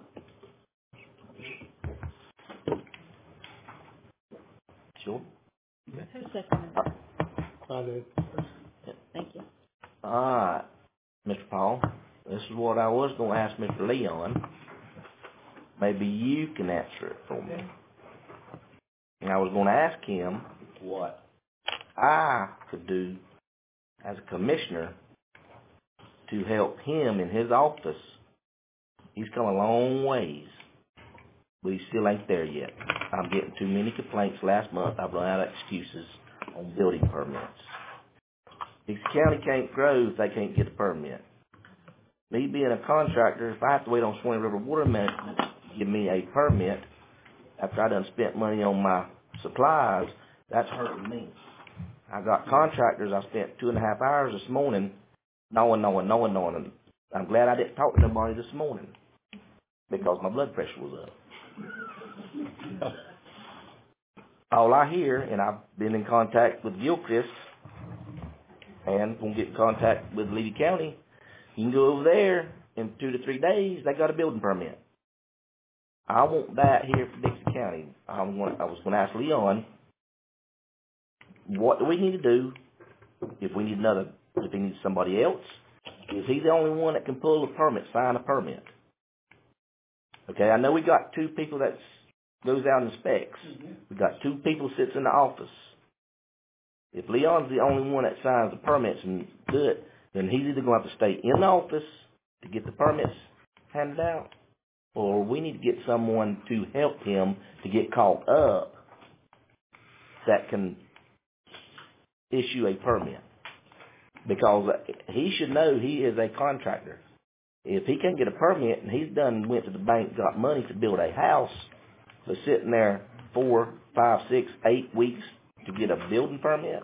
Sure. Who seconded that? I did. Thank you. All right, Mr. Paul. This is what I was going to ask Mr. Leon. Maybe you can answer it for me. And I was going to ask him what I could do as a commissioner to help him in his office. He's come a long ways, but he still ain't there yet. I'm getting too many complaints. Last month I've run out of excuses on building permits. If the county can't grow if they can't get a permit. Me being a contractor, if I have to wait on Swanee River Water Management to give me a permit after I done spent money on my supplies, that's hurting me. I got contractors, I spent 2.5 hours this morning knowing. I'm glad I didn't talk to nobody this morning because my blood pressure was up. All I hear, and I've been in contact with Gilchrist and going to get in contact with Levy County, you can go over there in 2 to 3 days, they got a building permit. I want that here for Dixie County. I was going to ask Leon, what do we need to do if we need somebody else? Is he the only one that can pull a permit, sign a permit? Okay, I know we got 2 people that goes out and inspects. We got 2 people sits in the office. If Leon's the only one that signs the permits and do it, then he's either going to have to stay in the office to get the permits handed out, or we need to get someone to help him to get caught up that can issue a permit. Because he should know he is a contractor. If he can't get a permit and he's went to the bank, got money to build a house, but sitting there 4, 5, 6, 8 weeks to get a building permit,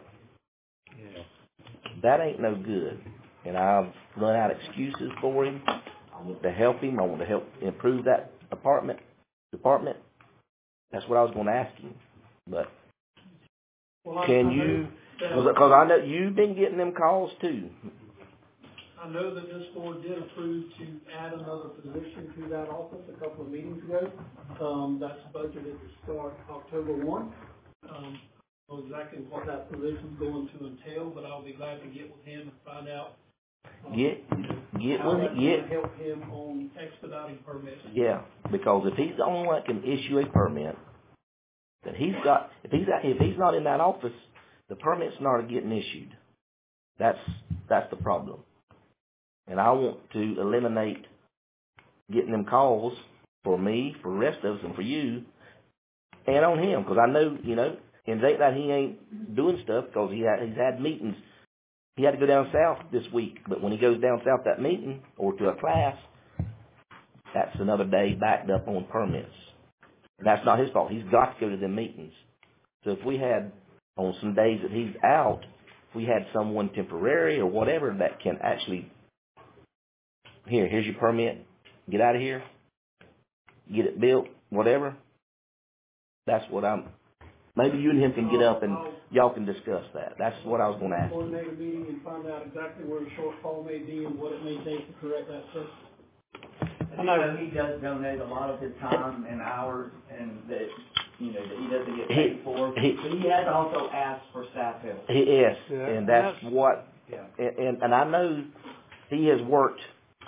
that ain't no good. And I've run out excuses for him. I want to help him. I want to help improve that department. That's what I was going to ask him. But can you, because I know you've been getting them calls too. I know that this board did approve to add another position to that office a couple of meetings ago. That's budgeted to start October 1. I don't know exactly what that position's going to entail, but I'll be glad to get with him and find out how that's going to help him on expediting permits. Yeah, because if he's the only one that can issue a permit, then if he's not in that office, the permit's not getting issued. That's That's the problem. And I want to eliminate getting them calls for me, for the rest of us, and for you, and on him, because I know, you know, and it ain't that he ain't doing stuff, because he's had meetings. He had to go down south this week, but when he goes down south that meeting, or to a class, that's another day backed up on permits. And that's not his fault. He's got to go to them meetings. So if we had, on some days that he's out, if we had someone temporary or whatever that can actually, here's your permit, get out of here, get it built, whatever, that's what maybe you and him can get up and y'all can discuss that. That's what I was going to ask you. Coordinate a meeting and find out exactly where the shortfall may be and what it may take to correct that system. I know he does donate a lot of his time and hours, and that, you know, that he doesn't get paid for. But he has also asked for staff help. Yes, and that's what, and I know he has worked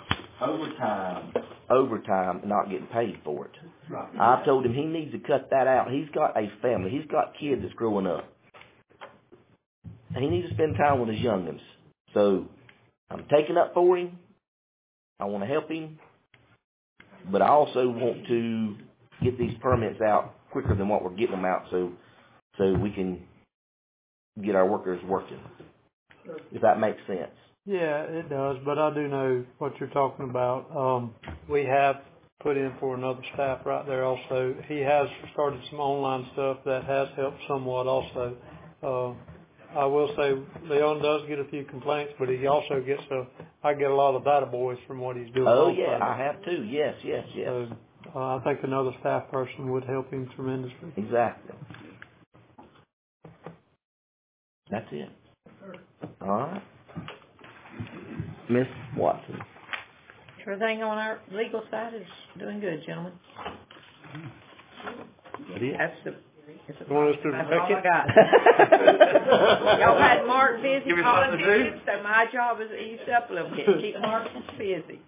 overtime, not getting paid for it. Right. I've told him he needs to cut that out. He's got a family. He's got kids that's growing up. And he needs to spend time with his young'uns. So I'm taking up for him. I want to help him. But I also want to get these permits out quicker than what we're getting them out so we can get our workers working. If that makes sense. Yeah, it does, but I do know what you're talking about. We have put in for another staff right there also. He has started some online stuff that has helped somewhat also. I will say Leon does get a few complaints, but he also gets I get a lot of data boys from what he's doing. Oh also. yeah, I have too. Yes. So, I think another staff person would help him tremendously. Exactly. That's it. All right. Miss Watson. Everything on our legal side is doing good, gentlemen. That's all I got. Y'all had Mark busy calling tickets, so my job is eased up a little bit. Keep Mark busy.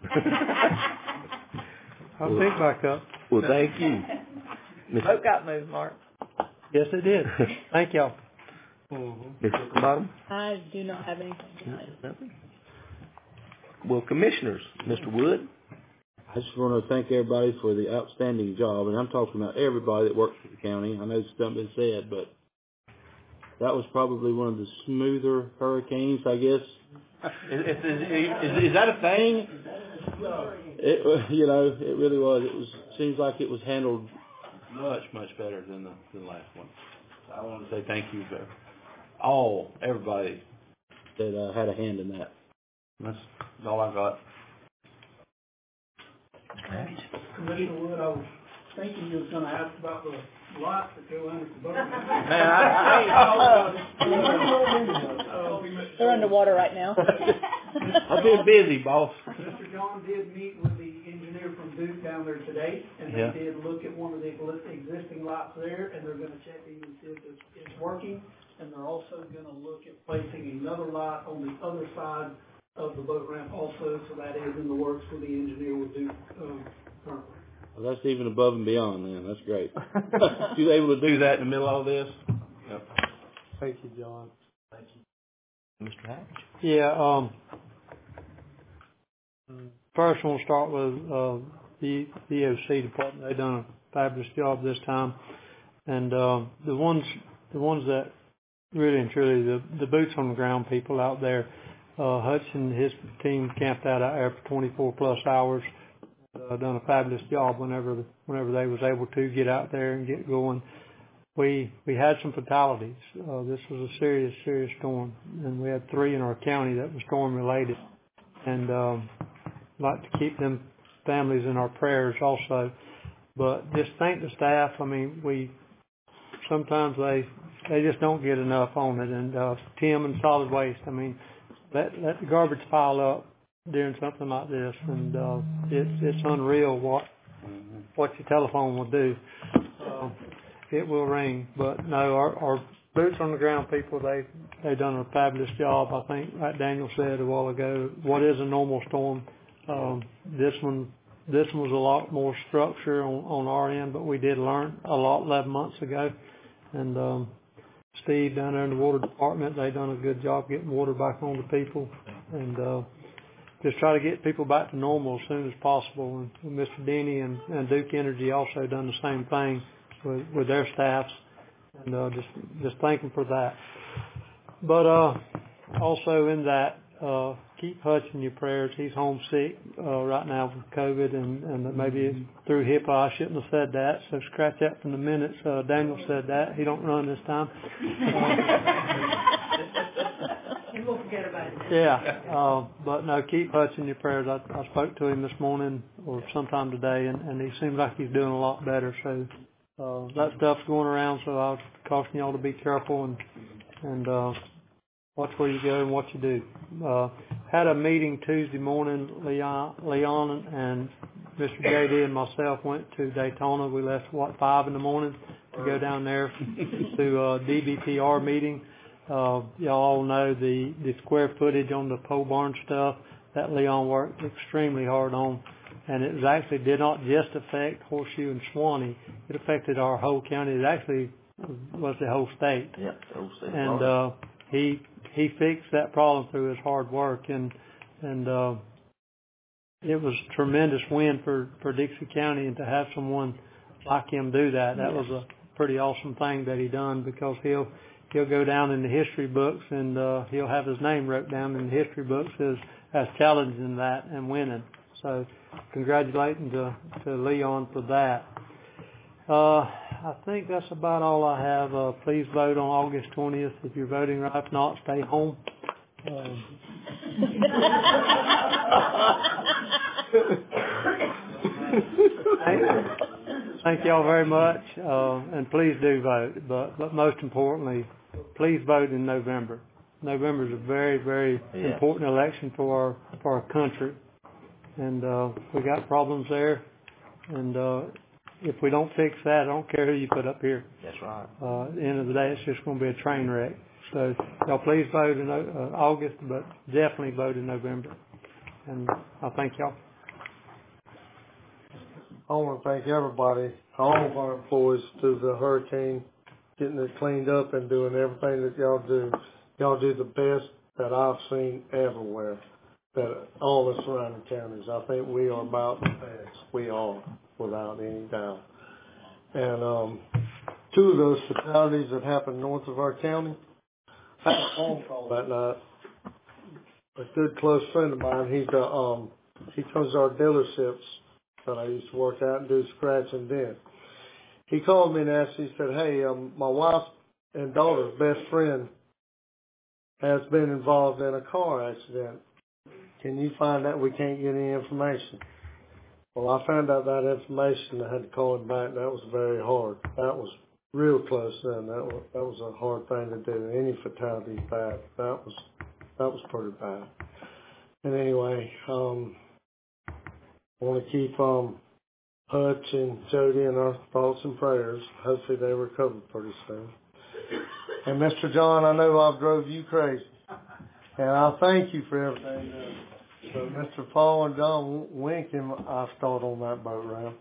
I'll pick back up. Well, thank you. Boat got moved, Mark. Yes, it did. Thank y'all. Mr. Bottom? I do not have anything. Nothing. Well, commissioners, Mr. Wood. I just want to thank everybody for the outstanding job, and I'm talking about everybody that works for the county. I know stuff been said, but that was probably one of the smoother hurricanes, I guess. Is that a thing? It really was. Seems like it was handled Much better than the last one. I want to say thank you to everybody that had a hand in that. That's all I got. Commissioner Wood, I was thinking you was gonna ask about the lots that go under the boat. They're underwater right now. I've been busy, boss. Mr. John did meet with the engineer from Duke down there today, and they did look at one of the existing lots there, and they're gonna check even see if it's working, and they're also gonna look at placing another lot on the other side of the boat ramp also, so that is in the works with the engineer with Duke currently. Well, that's even above and beyond, then. That's great. She was able to do that in the middle of all this. Yep. Thank you, John. Thank you. Mr. Hatch? Yeah, first I want to start with the EOC department. They've done a fabulous job this time. And the ones that really and truly, the boots on the ground people out there, Hudson and his team camped out there for 24 plus hours. Done a fabulous job whenever they was able to get out there and get going. We had some fatalities. This was a serious storm, and we had 3 in our county that was storm related. And like to keep them families in our prayers also. But just thank the staff. I mean, sometimes they just don't get enough on it. And Tim and solid waste. I mean, let the garbage pile up during something like this, and it's unreal what your telephone will do. It will ring, but no, our boots on the ground people, they've done a fabulous job. I think, like Daniel said a while ago, what is a normal storm? This one was a lot more structure on our end, but we did learn a lot 11 months ago, and Steve down there in the water department. They done a good job getting water back on to people, and just try to get people back to normal as soon as possible. And Mr. Denny and Duke Energy also done the same thing with their staffs, and just thank them for that. But also in that, keep Hutch in your prayers. He's homesick right now with COVID, and maybe through HIPAA I shouldn't have said that, so scratch that from the minutes. Daniel said that. He don't run this time. We'll forget about it. Yeah, but no, keep Hutch in your prayers. I spoke to him this morning or sometime today, and he seems like he's doing a lot better. So that stuff's going around, so I'll caution y'all to be careful and watch where you go and what you do. Had a meeting Tuesday morning. Leon and Mr. JD and myself went to Daytona. We left, 5 in the morning to go down there to DBPR meeting. Y'all all know the square footage on the pole barn stuff that Leon worked extremely hard on. And it actually did not just affect Horseshoe and Swanee. It affected our whole county. It actually was the whole state. Yeah, the whole state. And he fixed that problem through his hard work, and it was a tremendous win for Dixie County, and to have someone like him do that was a pretty awesome thing that he done, because he'll go down in the history books, and he'll have his name wrote down in the history books as challenging that and winning. So congratulating to Leon for that. I think that's about all I have. Please vote on August 20th if you're voting right. If not, stay home. Thank y'all very much, and please do vote. But most importantly, please vote in November. November is a very, very important election for our country, and we got problems there, and if we don't fix that, I don't care who you put up here. That's right. At the end of the day, it's just going to be a train wreck. So y'all please vote in August, but definitely vote in November. And I thank y'all. I want to thank everybody, all of our employees through the hurricane, getting it cleaned up and doing everything that y'all do. Y'all do the best that I've seen everywhere, that all the surrounding counties. I think we are about the best. We are, without any doubt. And 2 of those fatalities that happened north of our county, I had a phone call that night. A good close friend of mine, he comes to our dealerships that I used to work at and do scratch and dent. He called me and asked, he said, hey, my wife and daughter's best friend has been involved in a car accident. Can you find out? We can't get any information. Well, I found out that information. I had to call him back. That was very hard. That was real close then. That was a hard thing to do. Any fatality bad. That was pretty bad. And anyway, I want to keep Hutch and Jody in our thoughts and prayers. Hopefully they recover pretty soon. And Mr. John, I know I've drove you crazy, and I thank you for everything. So Mr. Paul and John, when can I start on that boat round?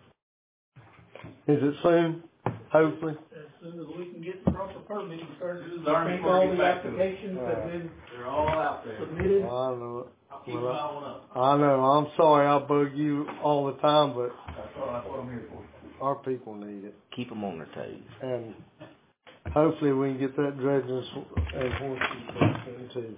Is it soon? Hopefully. As soon as we can get the proper permit, we start doing all the applications have been, they're all out there. submitted. I know. I'll keep an eye on up. I know. I'm sorry I bug you all the time, but That's what I'm here for. our people need it. Keep them on their toes. And hopefully we can get that dredging and horseshoe too.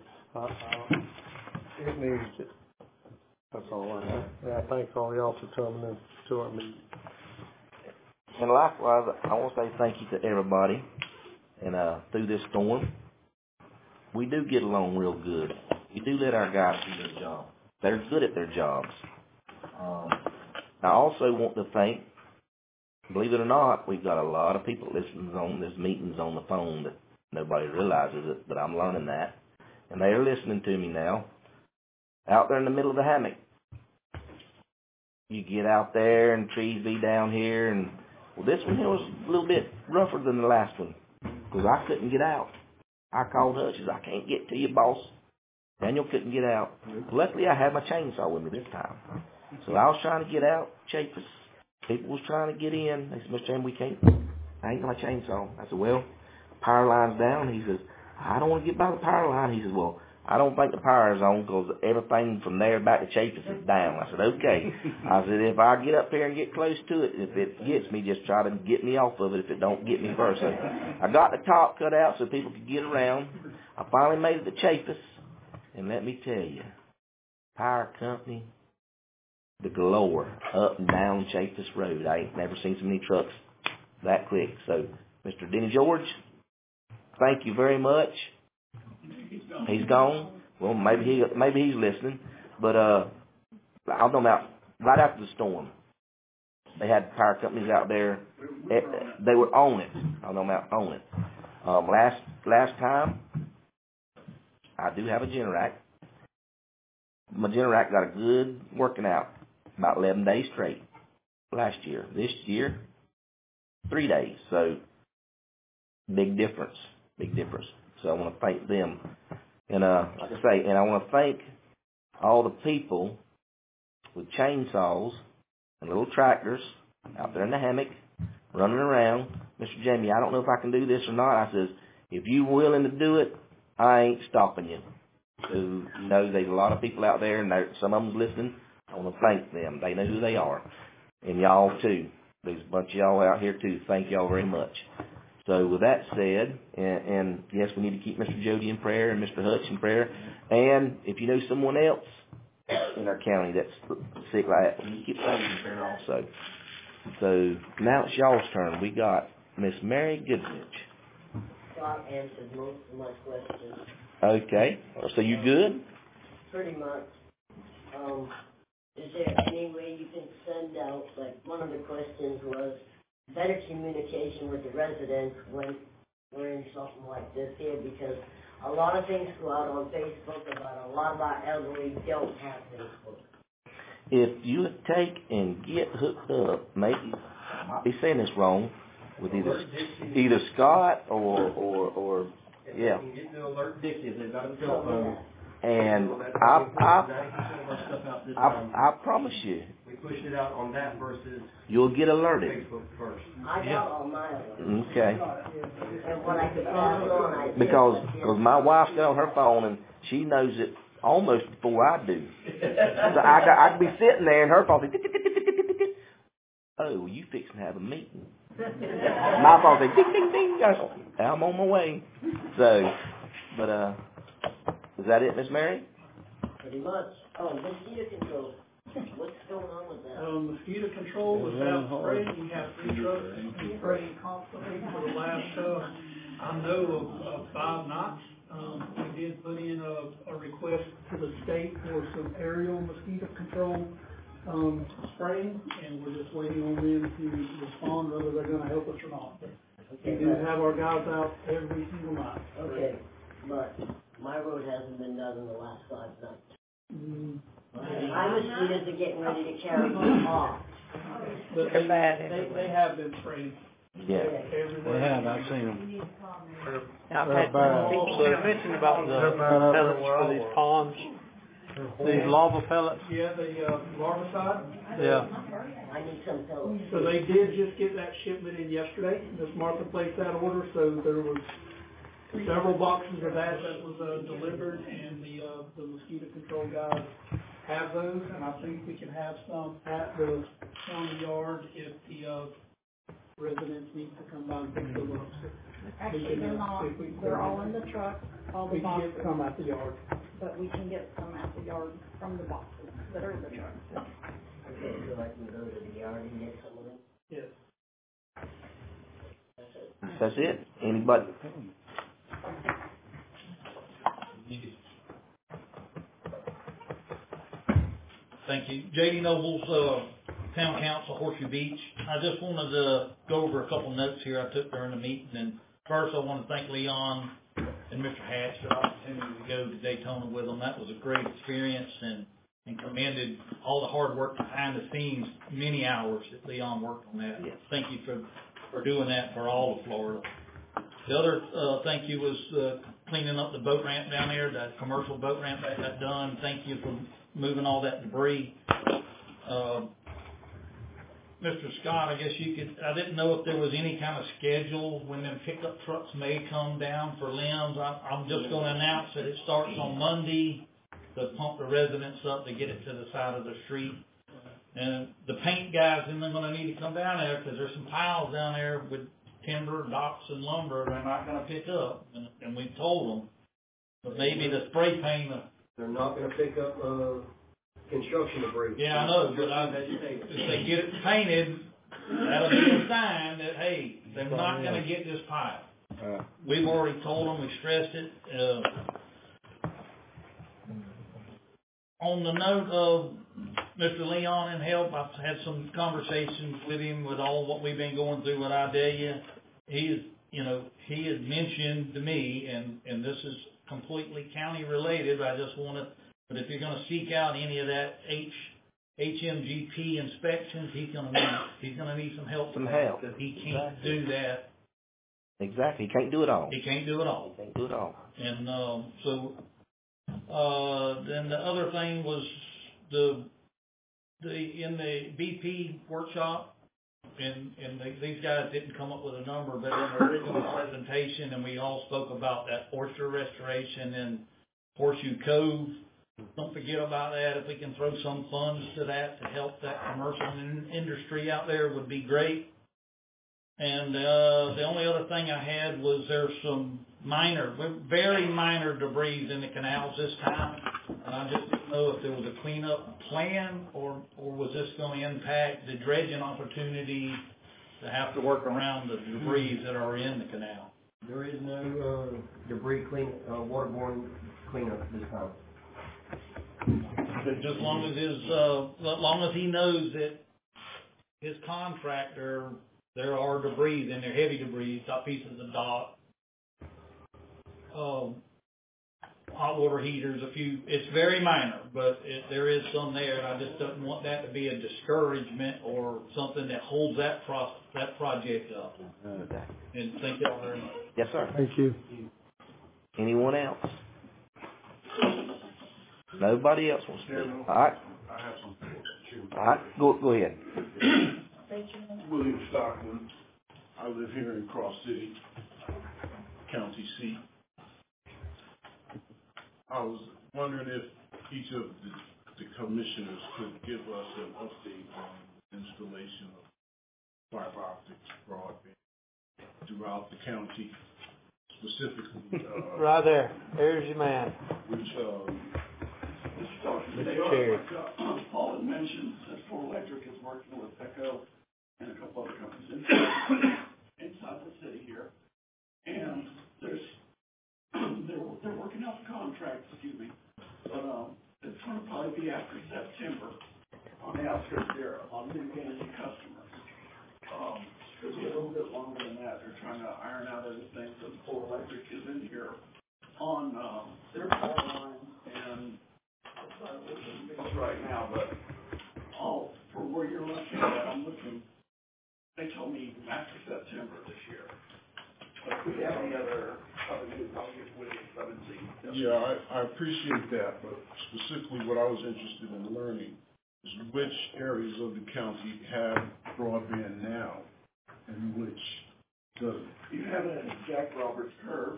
It needs it. That's all I have. Yeah, I thank all y'all for coming in to our meeting. And likewise, I want to say thank you to everybody. And through this storm, we do get along real good. We do let our guys do their job. They're good at their jobs. I also want to thank, believe it or not, we've got a lot of people listening on this meetings on the phone that nobody realizes it, but I'm learning that. And they are listening to me now. Out there in the middle of the hammock. You get out there and trees be down here, and well, this one here was a little bit rougher than the last one because I couldn't get out. I called Hutch, I can't get to you, boss. Daniel couldn't get out. Luckily, I had my chainsaw with me this time. So I was trying to get out, Chapis. People was trying to get in. They said, Mr. Chairman, we can't. I ain't got my chainsaw. I said, well, power line's down. He says, I don't want to get by the power line. He says, well, I don't think the power is on because everything from there back to Chaffetz is down. I said, okay. I said, if I get up here and get close to it, if it gets me, just try to get me off of it if it don't get me first. So I got the top cut out so people could get around. I finally made it to Chaffetz. And let me tell you, power company, the galore, up and down Chaffetz Road. I ain't never seen so many trucks that quick. So, Mr. Denny George, thank you very much. He's gone. Well, maybe he's listening. But I'm talking about right after the storm. They had power companies out there. They were on it. I'm talking about on it. Last time, I do have a Generac. My Generac got a good working out about 11 days straight last year. This year, 3 days. So, big difference. Big difference. So I want to thank them. And like I say, and I want to thank all the people with chainsaws and little tractors out there in the hammock running around. Mr. Jamie, I don't know if I can do this or not. I says, if you willing to do it, I ain't stopping you. So, you know, there's a lot of people out there, and some of them's listening. I want to thank them. They know who they are. And y'all, too. There's a bunch of y'all out here, too. Thank y'all very much. So with that said, and yes, we need to keep Mr. Jody in prayer and Mr. Hutch in prayer. And if you know someone else in our county that's sick like that, we keep them in prayer also. So now it's y'all's turn. We got Miss Mary Goodrich. Scott answered most of my questions. Okay. So you good? Pretty much. Is there any way you can send out, like one of the questions was, better communication with the residents when we're in something like this here, because a lot of things go out on Facebook about a lot of our elderly don't have Facebook. If you would take and get hooked up, maybe I might be saying this wrong, with either Scott or yeah. You get the alert Dixie if they've got a cell phone. And I promise you, we pushed it out on that versus you'll get alerted. Facebook first. I got all my alerts. Okay. And what I could pass on, I did. Because my wife's got on her phone and she knows it almost before I do. So I could be sitting there and her phone say, oh, you fixing to have a meeting. My phone say, ding, ding, ding. I'm on my way. So, but is that it, Miss Mary? Pretty much. Oh, mosquito control. What's going on with that? Mosquito control was out spraying. We have 3 trucks spraying constantly for the last, I know of 5 nights. We did put in a request to the state for some aerial mosquito control spraying, and we're just waiting on them to respond whether they're going to help us or not. We do have our guys out every single night. Okay, but my road hasn't been done in the last 5 nights. My mosquitoes are getting ready to carry me off. But they have been spraying. Yeah. They have. I've seen them. I've had people that have mentioned about the pellets for these ponds. These lava pellets. Yeah, the larvicide. Yeah. I need some pellets. So they did just get that shipment in yesterday. Miss Martha placed that order, so there was several boxes of that was delivered, and the mosquito control guys have those, and I think we can have some at the county yard if the residents need to come by and pick them up. Actually, they're not. They're all in the truck, all the We can boxes. get some at the yard. But we can get some at the yard from the boxes that are in the truck. Okay, so I can go to the yard and get some of them? Yes. That's it? Anybody? Thank you. J.D. Nobles, Town Council, Horseshoe Beach. I just wanted to go over a couple notes here I took during the meeting. And first, I want to thank Leon and Mr. Hatch for the opportunity to go to Daytona with them. That was a great experience, and commended all the hard work behind the scenes, many hours that Leon worked on that. Yes. Thank you for doing that for all of Florida. The other thank you was cleaning up the boat ramp down there, that commercial boat ramp that got done. Thank you for moving all that debris. Mr. Scott, I guess I didn't know if there was any kind of schedule when them pickup trucks may come down for limbs. I'm just gonna announce that it starts on Monday to pump the residents up to get it to the side of the street. And the paint guys, then they're gonna need to come down there because there's some piles down there with timber, docks, and lumber they're not gonna pick up. And we told them, but maybe the spray paint. They're not gonna pick up, construction debris. Yeah, I know, but if they get it painted, that'll be a sign that, hey, they're not gonna get this pile. We've already told them, we stressed it. On the note of Mr. Leon and help, I've had some conversations with him with all what we've been going through with Idalia. He had mentioned to me, and this is completely county related, but if you're gonna seek out any of that HMGP inspections, he's gonna need some help. Because he can't do that. Exactly. He can't do it all. He can't do it all. He can't do it all. And then the other thing was in the BP workshop, and these guys didn't come up with a number, but in the original presentation, and we all spoke about that oyster restoration in Horseshoe Cove. Don't forget about that. If we can throw some funds to that to help that commercial industry out there would be great. And the only other thing I had was there's some very minor debris in the canals this time. And I just didn't know if there was a cleanup plan or was this going to impact the dredging opportunity to have to work around the debris that are in the canal. There is no waterborne cleanup this time. Just long as he knows that his contractor, there are debris in there, heavy debris, top pieces of dock, hot water heaters, it's very minor, but there is some there, and I just don't want that to be a discouragement or something that holds that project up. And thank y'all very much. Yes, sir. Thank you. Anyone else? Nobody else wants to speak. All right. I have something. All right. Go ahead. William Stockman. I live here in Cross City, county seat. I was wondering if each of the commissioners could give us an update on the installation of fiber optics broadband throughout the county, specifically. Right there. There's your man. Mr. Cherry. Paul had mentioned that Ford Electric is working with Echo and a couple other companies inside the city here. And they're working out the contract, but it's going to probably be after September on the outskirts there on new energy customers. Could be a little bit longer than that. They're trying to iron out everything so Ford Electric is in here on their power line and it's right now, but for where you're looking at, they told me after September this year. But if we have any other news, I'll get with you. Yeah, I appreciate that, but specifically what I was interested in learning is which areas of the county have broadband now and which doesn't. You have it at Jack Roberts Curve,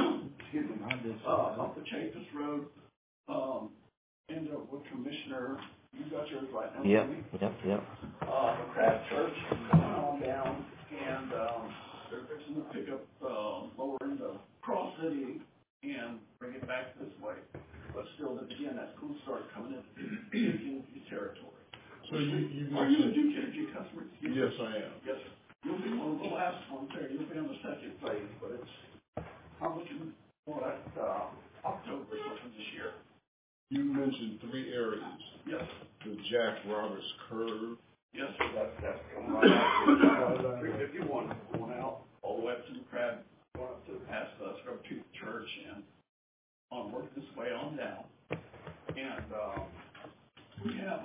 off the Chapis Road, and with Commissioner, you got yours right now. Yep. The Crab Church coming on down, and they're fixing to pick up lower in the Cross City and bring it back this way. But still, again, that's going to start coming into Duke Energy territory. So you are you a Duke Energy customer? Yes, I am. Yes, sir. You'll be one of the last ones there. You'll be on the second phase, but I'm looking for that October or something this year. You mentioned 3 areas. Yes. The Jack Roberts Curve. Yes, sir. That's coming right out. 351 going out all the way up to the Crab, going up to past Scrub Tooth Church and onward this way on down. And we have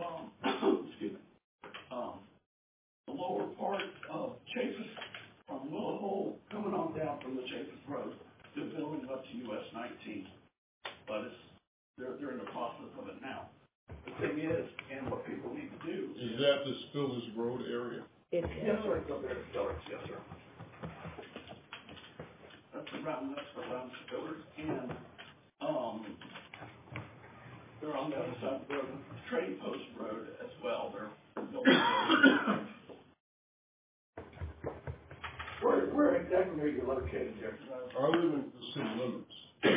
the lower part of Chapis from Willow Hole coming on down from the Chapis Road. They're building up to US 19, but they're in the process of it now. The thing is, and what people need to do is that the this Phillips Road area? It's, Yes, sir, go there, Stillers, yes, sir. That's around Stillers, and, they're on the other side of the road, Trading Post Road as well, they're building. Where exactly are you located, Jefferson? I live in the city limits.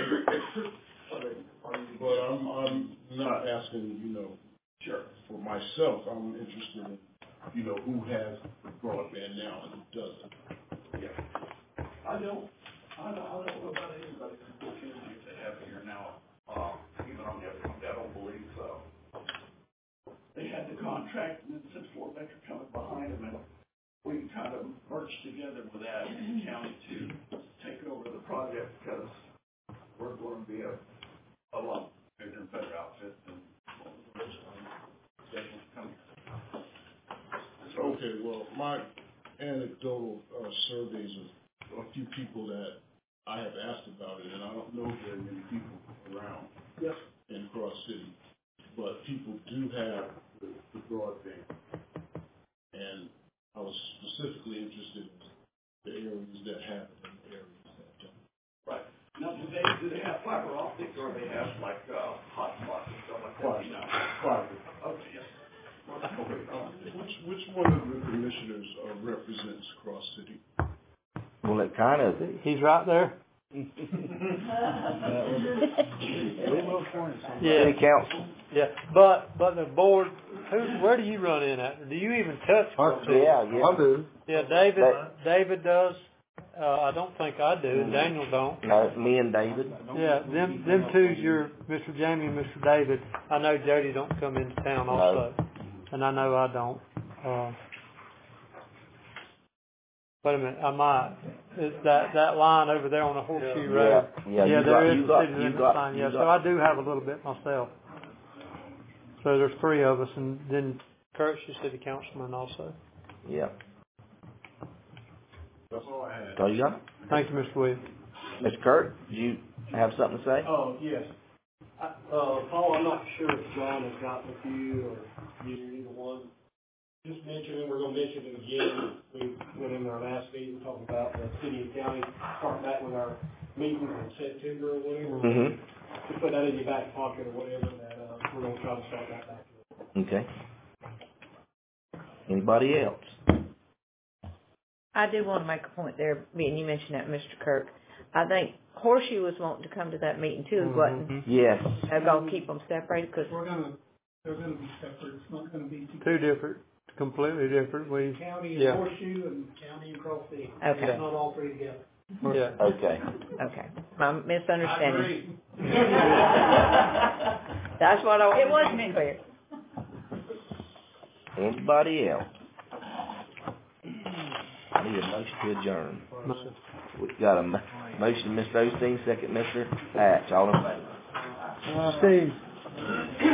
But I'm not asking, Sure. for myself. I'm interested in, who has broadband now and who doesn't. Yeah. I don't know about anybody who's looking at if they have it here now, even on the other one, I don't believe so. They had the contract, and then since Fort Metro coming behind them, and we kind of merged together with that in the county to take over the project, because we're going to be a lot bigger and better outfit than what was originally scheduled to come here. Okay, well, my anecdotal surveys of a few people that I have asked about it, and I don't know very many people around in Cross City, but people do have the broadband. And I was specifically interested in the areas that have it and the areas that don't. Right. Now, do they have fiber optic, or they have like hotspots and stuff like that? Fiber. Okay, yes. Which one of the commissioners represents Cross City? Well, it kind of. He's right there. City council. Yeah, but the board, where do you run in at? Do you even touch? Yeah. I do. Yeah, David does. I don't think I do, and Daniel don't. No, me and David. Yeah, them two's your Mr. Jamie and Mr. David. I know Jody don't come into town also, and I know I don't. Wait a minute, I might. Is that line over there on the Horseshoe Road? Yeah, there is a city limit sign. Yeah, so I do have a little bit myself. So there's three of us, and then Kurt's your city councilman also. Yeah. That's all I had. So you got it? Thank you, Mr. Williams. Mr. Kurt, do you have something to say? Oh, yes. Paul, I'm not sure if John has gotten with you or either one. Just mentioning, we're going to mention it again. We went in our last meeting talking about the city and county, start back with our meetings in September or whatever. Mm-hmm. Just put that in your back pocket or whatever, that we're going to try to start that back. Okay. Anybody else? I do want to make a point there, and you mentioned that, Mr. Kirk. I think Horseshoe was wanting to come to that meeting too, wasn't? Yes. They're going to keep them separated because they're going to be separate. It's not going to be two different, completely different. County and Horseshoe and county and Cross City. Okay. It's not all three together. Yeah. Okay. Okay. My misunderstanding. I agree. That's what it was meant clear. Anybody else? I need a motion to adjourn. We got a motion, Mr. Osteen, second, Mr. Hatch. All in favor? Steve.